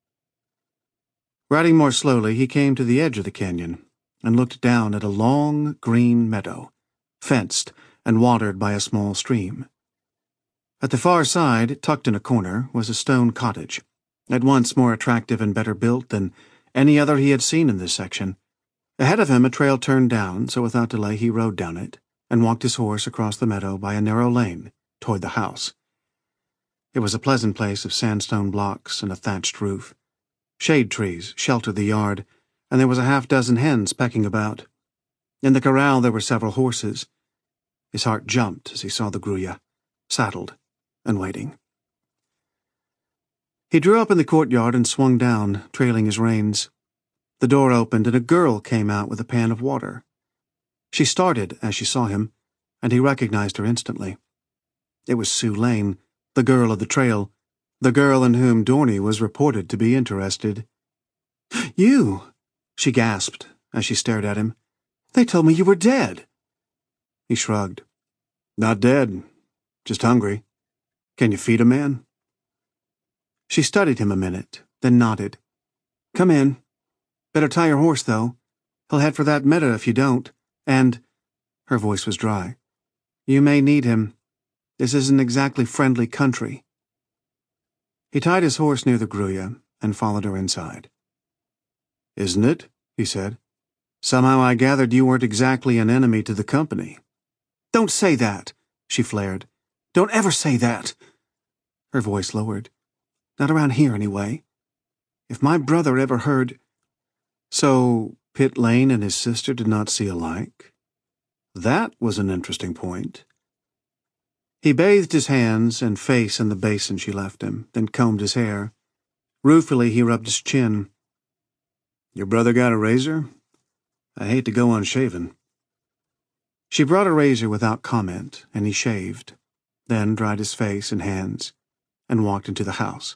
Riding more slowly, he came to the edge of the canyon and looked down at a long, green meadow, fenced and watered by a small stream. At the far side, tucked in a corner, was a stone cottage, at once more attractive and better built than any other he had seen in this section. Ahead of him a trail turned down, so without delay he rode down it and walked his horse across the meadow by a narrow lane toward the house. It was a pleasant place of sandstone blocks and a thatched roof. Shade trees sheltered the yard, and there was a half-dozen hens pecking about. In the corral there were several horses. His heart jumped as he saw the Gruya, saddled and waiting. He drew up in the courtyard and swung down, trailing his reins. The door opened and a girl came out with a pan of water. She started as she saw him, and he recognized her instantly. It was Sue Lane, the girl of the trail, the girl in whom Dorney was reported to be interested. "You!" she gasped as she stared at him. "They told me you were dead." He shrugged. "Not dead, just hungry. Can you feed a man?" She studied him a minute, then nodded. "Come in. Better tie your horse, though. He'll head for that meadow if you don't. And—" her voice was dry. "You may need him. This isn't exactly friendly country." He tied his horse near the gruya and followed her inside. "Isn't it?" he said. "Somehow I gathered you weren't exactly an enemy to the company." "Don't say that," she flared. "Don't ever say that." Her voice lowered. "Not around here, anyway. If my brother ever heard—" So Pitt Lane and his sister did not see alike? That was an interesting point. He bathed his hands and face in the basin she left him, then combed his hair. Ruefully, he rubbed his chin. "Your brother got a razor? I hate to go unshaven." She brought a razor without comment, and he shaved, then dried his face and hands, and walked into the house.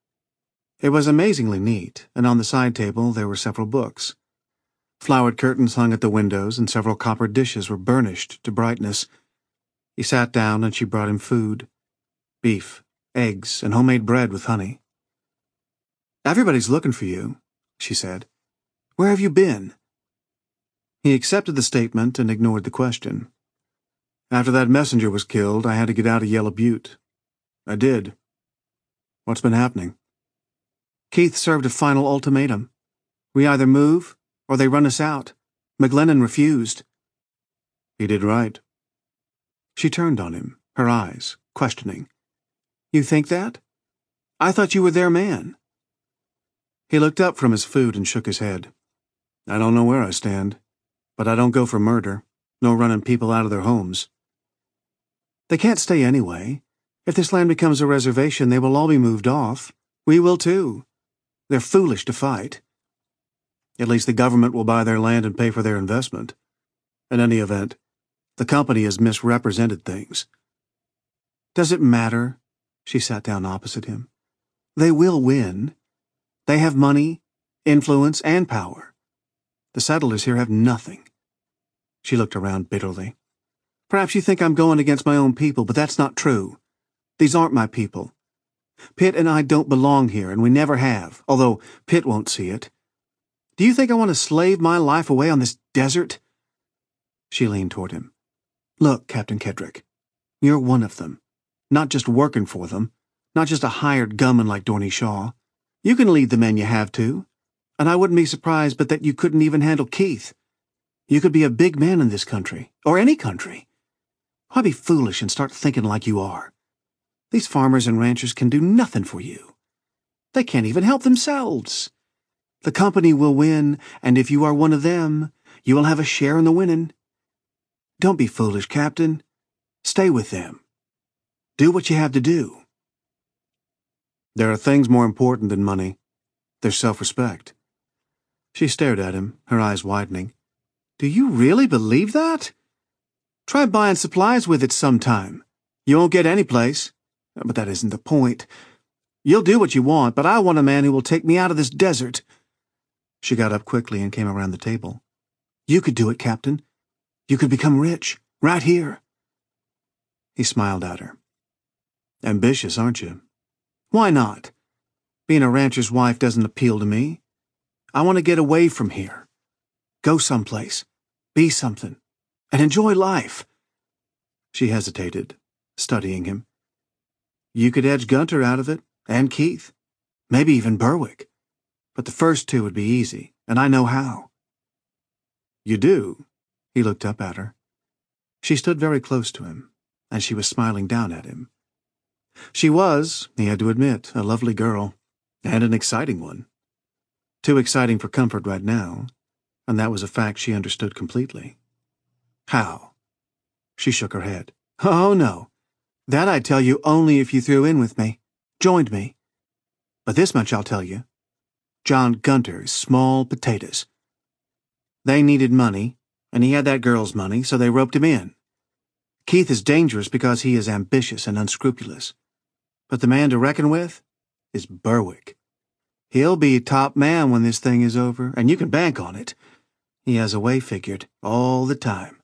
It was amazingly neat, and on the side table there were several books. Flowered curtains hung at the windows, and several copper dishes were burnished to brightness. He sat down, and she brought him food: beef, eggs, and homemade bread with honey. "Everybody's looking for you," she said. "Where have you been?" He accepted the statement and ignored the question. "After that messenger was killed, I had to get out of Yellow Butte. I did. What's been happening?" "Keith served a final ultimatum. We either move, or they run us out. McGlennon refused." "He did right." She turned on him, her eyes questioning. "You think that? I thought you were their man." He looked up from his food and shook his head. "I don't know where I stand, but I don't go for murder, nor running people out of their homes." "They can't stay anyway. If this land becomes a reservation, they will all be moved off. We will too. They're foolish to fight." "At least the government will buy their land and pay for their investment. In any event, the company has misrepresented things." "Does it matter?" She sat down opposite him. "They will win. They have money, influence, and power. The settlers here have nothing." She looked around bitterly. "Perhaps you think I'm going against my own people, but that's not true. These aren't my people. Pitt and I don't belong here, and we never have, although Pitt won't see it. Do you think I want to slave my life away on this desert?" She leaned toward him. "Look, Captain Kedrick, you're one of them. Not just working for them, not just a hired gunman like Dorney Shaw. You can lead the men you have to, and I wouldn't be surprised but that you couldn't even handle Keith. You could be a big man in this country, or any country. Why be foolish and start thinking like you are? These farmers and ranchers can do nothing for you. They can't even help themselves. The company will win, and if you are one of them, you will have a share in the winning. Don't be foolish, Captain. Stay with them. Do what you have to do." "There are things more important than money. There's self-respect." She stared at him, her eyes widening. "Do you really believe that? Try buying supplies with it sometime. You won't get any place. But that isn't the point. You'll do what you want, but I want a man who will take me out of this desert." She got up quickly and came around the table. "You could do it, Captain. You could become rich, right here." He smiled at her. "Ambitious, aren't you?" "Why not? Being a rancher's wife doesn't appeal to me. I want to get away from here. Go someplace, be something, and enjoy life." She hesitated, studying him. "You could edge Gunter out of it, and Keith. Maybe even Berwick. But the first two would be easy, and I know how." "You do?" He looked up at her. She stood very close to him, and she was smiling down at him. She was, he had to admit, a lovely girl, and an exciting one. Too exciting for comfort right now, and that was a fact she understood completely. "How?" She shook her head. "Oh, no. That I'd tell you only if you threw in with me, joined me. But this much I'll tell you. John Gunter is small potatoes. They needed money, and he had that girl's money, so they roped him in. Keith is dangerous because he is ambitious and unscrupulous. But the man to reckon with is Berwick. He'll be top man when this thing is over, and you can bank on it. He has a way figured all the time.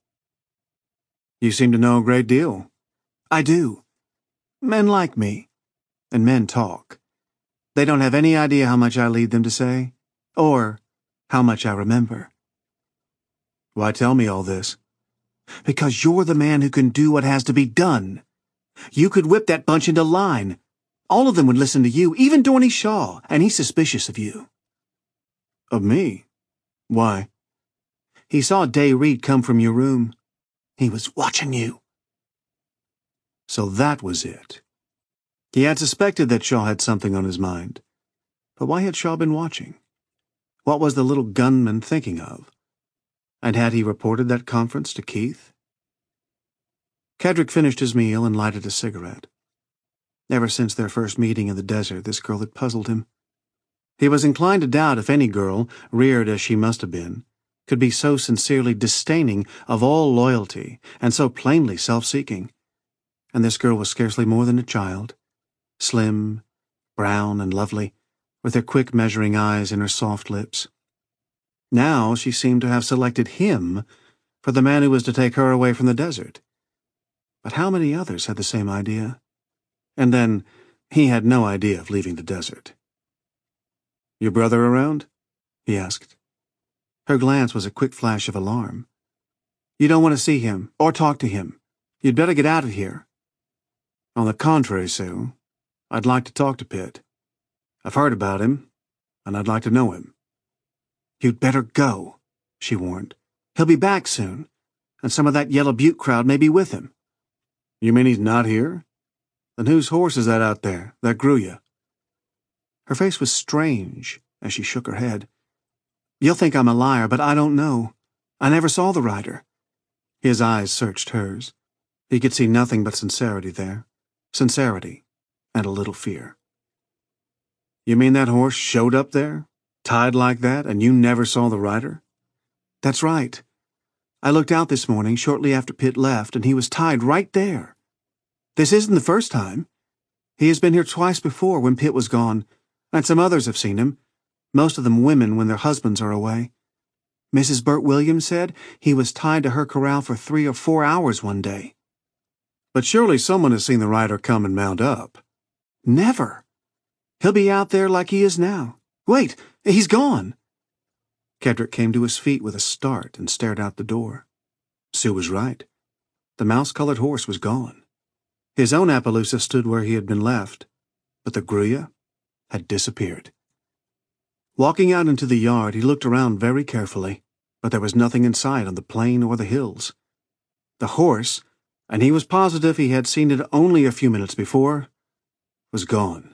You seem to know a great deal. I do. Men like me. And men talk. They don't have any idea how much I lead them to say, or how much I remember. Why tell me all this? Because you're the man who can do what has to be done. You could whip that bunch into line. All of them would listen to you, even Dorney Shaw, and he's suspicious of you. Of me? Why? He saw Day Reed come from your room. He was watching you. So that was it. He had suspected that Shaw had something on his mind. But why had Shaw been watching? What was the little gunman thinking of? And had he reported that conference to Keith? Kedrick finished his meal and lighted a cigarette. Ever since their first meeting in the desert, this girl had puzzled him. He was inclined to doubt if any girl, reared as she must have been, could be so sincerely disdaining of all loyalty and so plainly self-seeking. And this girl was scarcely more than a child, slim, brown, and lovely, with her quick measuring eyes and her soft lips. Now she seemed to have selected him for the man who was to take her away from the desert. But how many others had the same idea? And then, he had no idea of leaving the desert. "Your brother around?" he asked. Her glance was a quick flash of alarm. "You don't want to see him, or talk to him. You'd better get out of here." "On the contrary, Sue, I'd like to talk to Pitt. I've heard about him, and I'd like to know him." "You'd better go," she warned. "He'll be back soon, and some of that Yellow Butte crowd may be with him." "You mean he's not here? Then whose horse is that out there, that grew you?" Her face was strange as she shook her head. "You'll think I'm a liar, but I don't know. I never saw the rider." His eyes searched hers. He could see nothing but sincerity there. Sincerity and a little fear. "You mean that horse showed up there, tied like that, and you never saw the rider?" "That's right. I looked out this morning shortly after Pitt left, and he was tied right there. This isn't the first time. He has been here twice before when Pitt was gone, and some others have seen him, most of them women when their husbands are away. Mrs. Burt Williams said he was tied to her corral for 3 or 4 hours one day." "But surely someone has seen the rider come and mount up." "Never. He'll be out there like he is now. Wait, he's gone." Kedrick came to his feet with a start and stared out the door. Sue was right. The mouse-colored horse was gone. His own Appaloosa stood where he had been left, but the gruya had disappeared. Walking out into the yard, he looked around very carefully, but there was nothing in sight on the plain or the hills. The horse, and he was positive he had seen it only a few minutes before, was gone.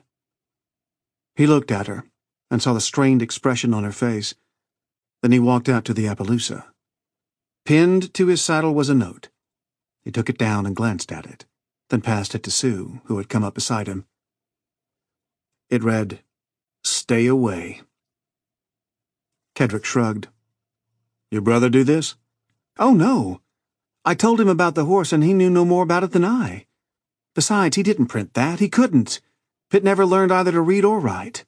He looked at her and saw the strained expression on her face. Then he walked out to the Appaloosa. Pinned to his saddle was a note. He took it down and glanced at it, then passed it to Sue, who had come up beside him. It read, "Stay away." Kedrick shrugged. "Your brother do this?" "Oh, no. I told him about the horse, and he knew no more about it than I. Besides, he didn't print that. He couldn't. Pitt never learned either to read or write."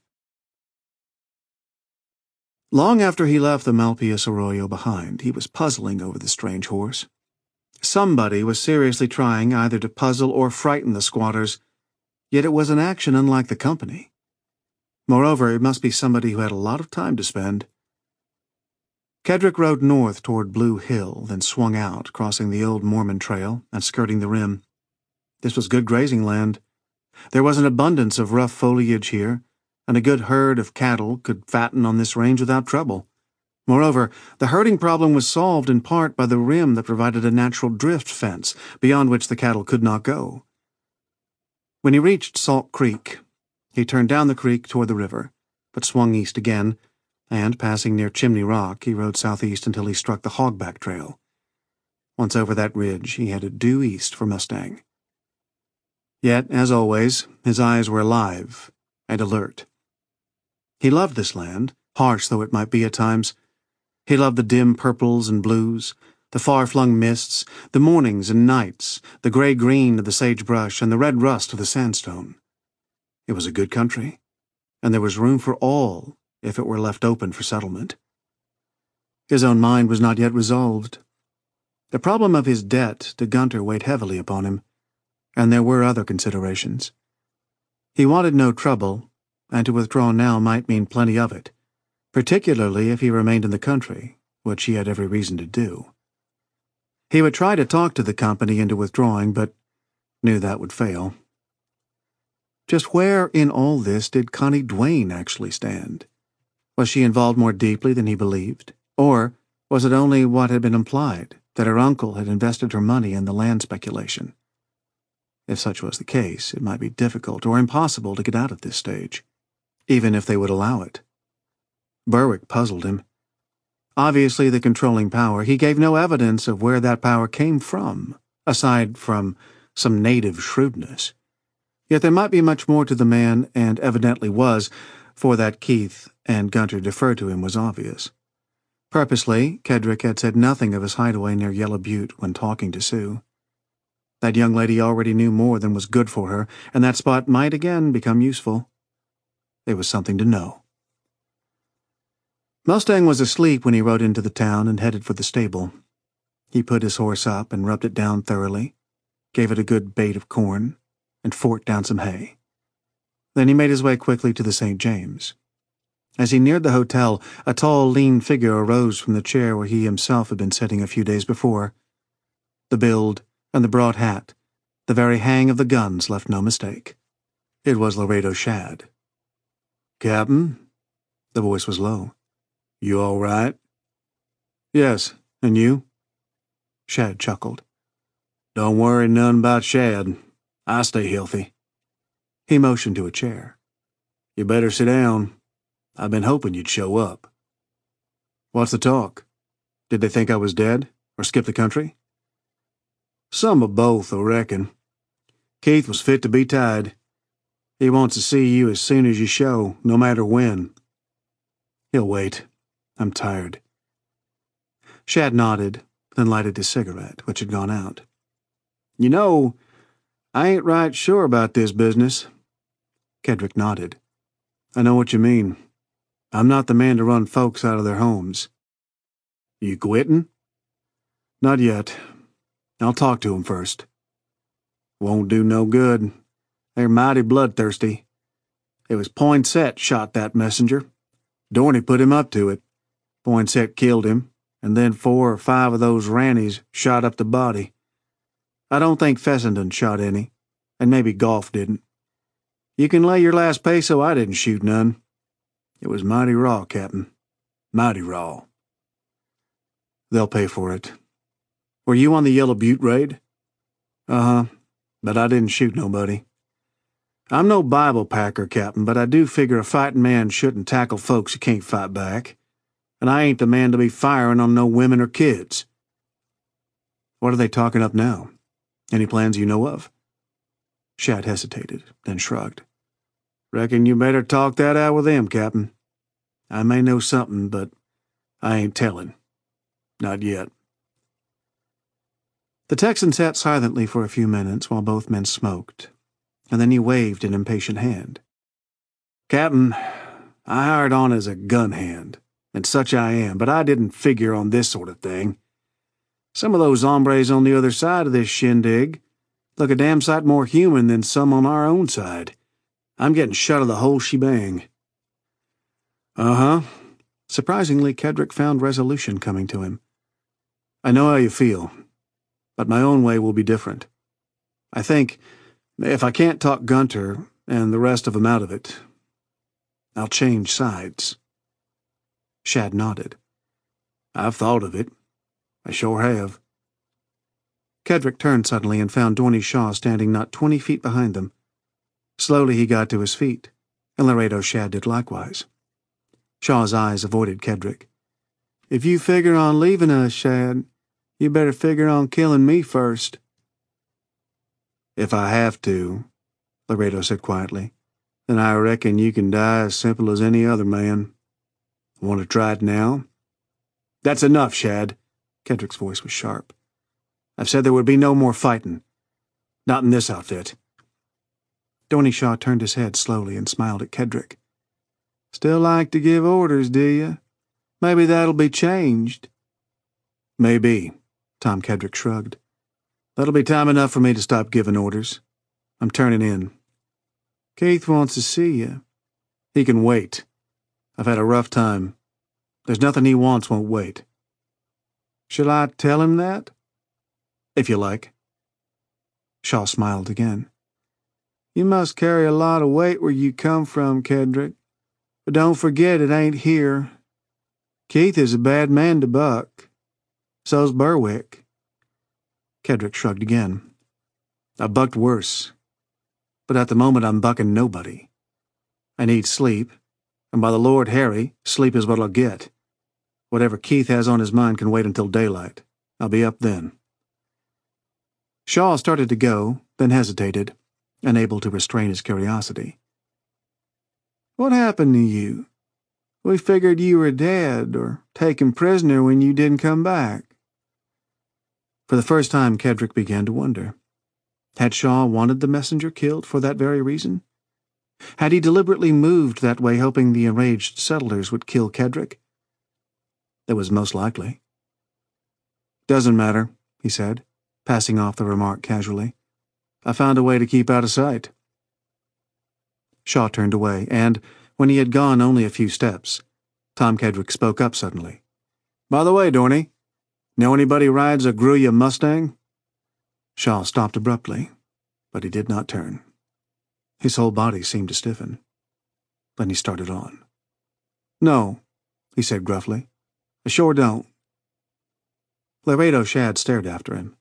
Long after he left the Malpais Arroyo behind, he was puzzling over the strange horse. Somebody was seriously trying either to puzzle or frighten the squatters, yet it was an action unlike the company. Moreover, it must be somebody who had a lot of time to spend. Kedrick rode north toward Blue Hill, then swung out, crossing the old Mormon trail and skirting the rim. This was good grazing land. There was an abundance of rough foliage here, and a good herd of cattle could fatten on this range without trouble. Moreover, the herding problem was solved in part by the rim that provided a natural drift fence beyond which the cattle could not go. When he reached Salt Creek, he turned down the creek toward the river, but swung east again, and, passing near Chimney Rock, he rode southeast until he struck the Hogback Trail. Once over that ridge, he headed due east for Mustang. Yet, as always, his eyes were alive and alert. He loved this land, harsh though it might be at times. He loved the dim purples and blues, the far-flung mists, the mornings and nights, the gray-green of the sagebrush and the red rust of the sandstone. It was a good country, and there was room for all if it were left open for settlement. His own mind was not yet resolved. The problem of his debt to Gunter weighed heavily upon him, and there were other considerations. He wanted no trouble, and to withdraw now might mean plenty of it, particularly if he remained in the country, which he had every reason to do. He would try to talk to the company into withdrawing, but knew that would fail. Just where in all this did Connie Duane actually stand? Was she involved more deeply than he believed? Or was it only what had been implied, that her uncle had invested her money in the land speculation? If such was the case, it might be difficult or impossible to get out at this stage, even if they would allow it. Berwick puzzled him. Obviously the controlling power, he gave no evidence of where that power came from, aside from some native shrewdness. Yet there might be much more to the man, and evidently was, for that Keith and Gunter deferred to him was obvious. Purposely, Kedrick had said nothing of his hideaway near Yellow Butte when talking to Sue. That young lady already knew more than was good for her, and that spot might again become useful. It was something to know. Mustang was asleep when he rode into the town and headed for the stable. He put his horse up and rubbed it down thoroughly, gave it a good bait of corn, and forked down some hay. Then he made his way quickly to the St. James. As he neared the hotel, a tall, lean figure arose from the chair where he himself had been sitting a few days before. The build and the broad hat, the very hang of the guns left no mistake. It was Laredo Shad. "Captain?" The voice was low. "You all right?" "Yes, and you?" Shad chuckled. "Don't worry none about Shad. I stay healthy." He motioned to a chair. "You better sit down. I've been hoping you'd show up." "What's the talk? Did they think I was dead, or skip the country?" "Some of both, I reckon. Keith was fit to be tied. He wants to see you as soon as you show, no matter when." "He'll wait. I'm tired." Shad nodded, then lighted his cigarette, which had gone out. "You know, I ain't right sure about this business." Kedrick nodded. "I know what you mean. I'm not the man to run folks out of their homes." "You quittin'?" "Not yet. I'll talk to 'em first." "Won't do no good. They're mighty bloodthirsty. It was Poinsett shot that messenger. Dorney put him up to it. Poinsett killed him, and then 4 or 5 of those rannies shot up the body. I don't think Fessenden shot any, and maybe Goff didn't. You can lay your last peso I didn't shoot none. It was mighty raw, Captain. Mighty raw." "They'll pay for it. Were you on the Yellow Butte raid?" "Uh-huh, but I didn't shoot nobody. I'm no Bible packer, Captain, but I do figure a fighting man shouldn't tackle folks who can't fight back. And I ain't the man to be firing on no women or kids." "What are they talking up now? Any plans you know of?" Shad hesitated, then shrugged. "Reckon you better talk that out with them, Captain. I may know something, but I ain't tellin'. Not yet." The Texan sat silently for a few minutes while both men smoked, and then he waved an impatient hand. "Captain, I hired on as a gun hand, and such I am, but I didn't figure on this sort of thing. Some of those hombres on the other side of this shindig look a damn sight more human than some on our own side. I'm getting shut of the whole shebang." "Uh-huh." Surprisingly, Kedrick found resolution coming to him. "I know how you feel, but my own way will be different. I think, if I can't talk Gunter and the rest of them out of it, I'll change sides." Shad nodded. "I've thought of it. I sure have." Kedrick turned suddenly and found Dorney Shaw standing not 20 feet behind them. Slowly he got to his feet, and Laredo Shad did likewise. Shaw's eyes avoided Kedrick. "If you figure on leaving us, Shad, you better figure on killing me first." "If I have to," Laredo said quietly, "then I reckon you can die as simple as any other man. Want to try it now?" "That's enough, Shad." Kedrick's voice was sharp. "I've said there would be no more fighting. Not in this outfit." Dorney Shaw turned his head slowly and smiled at Kedrick. "Still like to give orders, do you?" Maybe that'll be changed. Maybe, Tom Kedrick shrugged. That'll be time enough for me to stop giving orders. I'm turning in. Keith wants to see you. He can wait. I've had a rough time. There's nothing he wants won't wait. Shall I tell him that? If you like. Shaw smiled again. You must carry a lot of weight where you come from, Kedrick. But don't forget it ain't here. Keith is a bad man to buck. So's Berwick. Kedrick shrugged again. I bucked worse. But at the moment I'm bucking nobody. I need sleep, and by the Lord Harry, sleep is what I'll get. Whatever Keith has on his mind can wait until daylight. I'll be up then. Shaw started to go, then hesitated, unable to restrain his curiosity. What happened to you? We figured you were dead or taken prisoner when you didn't come back. For the first time, Kedrick began to wonder. Had Shaw wanted the messenger killed for that very reason? Had he deliberately moved that way hoping the enraged settlers would kill Kedrick? That was most likely. Doesn't matter, he said, passing off the remark casually. I found a way to keep out of sight. Shaw turned away, and, when he had gone only a few steps, Tom Kedrick spoke up suddenly. By the way, Dorney, know anybody rides a Gruya Mustang? Shaw stopped abruptly, but he did not turn. His whole body seemed to stiffen. Then he started on. No, he said gruffly. I sure don't. Laredo Shad stared after him.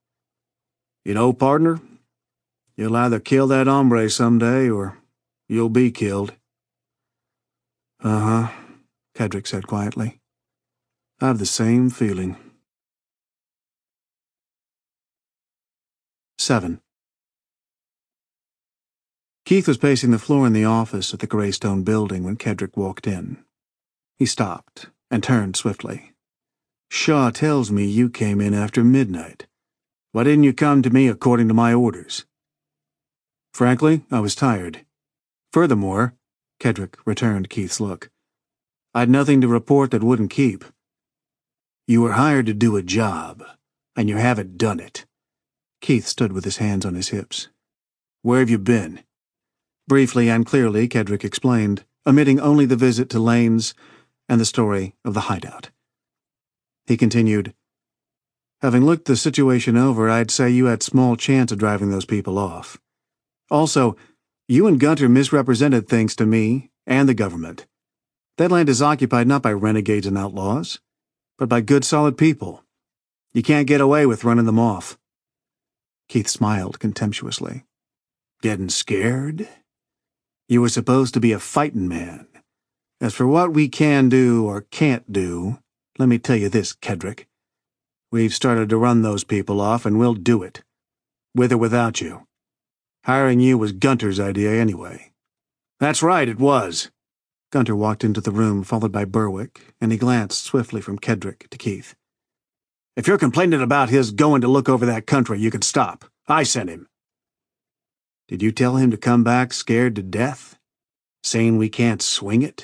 You know, partner, you'll either kill that hombre someday or you'll be killed. Uh-huh, Kedrick said quietly. I have the same feeling. 7. Keith was pacing the floor in the office at the Greystone building when Kedrick walked in. He stopped and turned swiftly. Shaw tells me you came in after midnight. Why didn't you come to me according to my orders? Frankly, I was tired. Furthermore, Kedrick returned Keith's look, I'd nothing to report that wouldn't keep. You were hired to do a job, and you haven't done it. Keith stood with his hands on his hips. Where have you been? Briefly and clearly, Kedrick explained, omitting only the visit to Lane's and the story of the hideout. He continued, Having looked the situation over, I'd say you had small chance of driving those people off. Also, you and Gunter misrepresented things to me and the government. That land is occupied not by renegades and outlaws, but by good solid people. You can't get away with running them off. Keith smiled contemptuously. Getting scared? You were supposed to be a fighting man. As for what we can do or can't do, let me tell you this, Kedrick. We've started to run those people off, and we'll do it. With or without you. Hiring you was Gunter's idea anyway. That's right, it was. Gunter walked into the room, followed by Berwick, and he glanced swiftly from Kedrick to Keith. If you're complaining about his going to look over that country, you can stop. I sent him. Did you tell him to come back scared to death? Saying we can't swing it?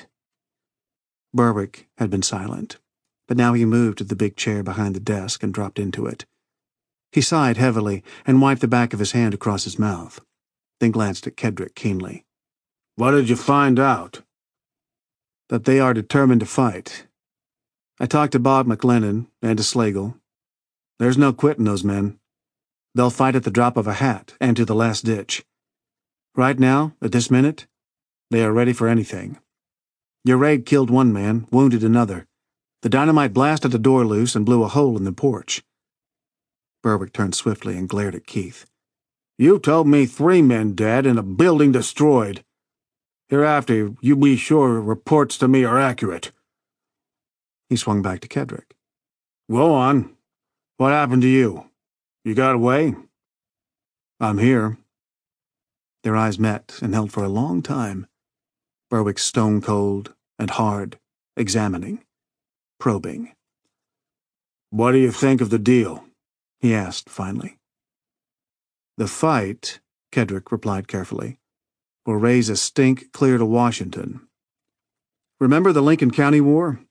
Berwick had been silent, but now he moved to the big chair behind the desk and dropped into it. He sighed heavily and wiped the back of his hand across his mouth, then glanced at Kedrick keenly. What did you find out? That they are determined to fight. I talked to Bob McLennan and to Slagle. There's no quitting those men. They'll fight at the drop of a hat and to the last ditch. Right now, at this minute, they are ready for anything. Your raid killed one man, wounded another. The dynamite blasted the door loose and blew a hole in the porch. Berwick turned swiftly and glared at Keith. You told me 3 men dead and a building destroyed. Hereafter, you be sure reports to me are accurate. He swung back to Kedrick. Go on. What happened to you? You got away? I'm here. Their eyes met and held for a long time. Berwick stone-cold and hard, examining, probing. What do you think of the deal? He asked finally. The fight, Kedrick replied carefully, will raise a stink clear to Washington. Remember the Lincoln County War?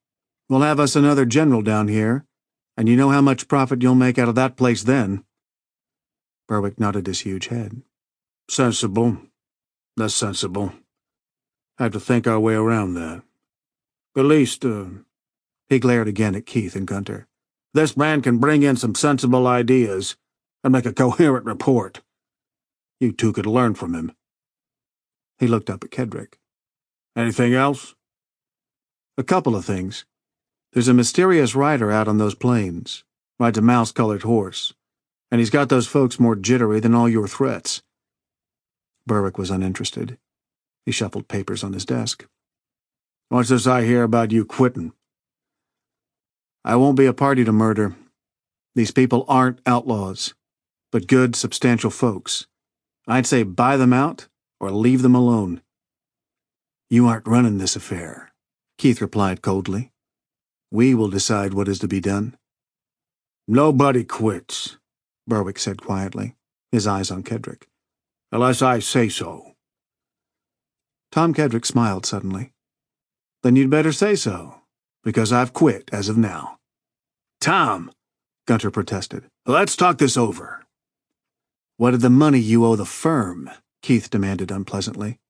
We'll have us another general down here, and you know how much profit you'll make out of that place then. Berwick nodded his huge head. Sensible. That's sensible. Have to think our way around that. At least, he glared again at Keith and Gunter. This man can bring in some sensible ideas and make a coherent report. You two could learn from him. He looked up at Kedrick. Anything else? A couple of things. There's a mysterious rider out on those plains. Rides a mouse-colored horse. And he's got those folks more jittery than all your threats. Berwick was uninterested. He shuffled papers on his desk. What's this I hear about you quitting? I won't be a party to murder. These people aren't outlaws, but good, substantial folks. I'd say buy them out or leave them alone. You aren't running this affair, Keith replied coldly. We will decide what is to be done. Nobody quits, Berwick said quietly, his eyes on Kedrick. Unless I say so. Tom Kedrick smiled suddenly. Then you'd better say so, because I've quit as of now. Tom, Gunter protested. Let's talk this over. What of the money you owe the firm? Keith demanded unpleasantly.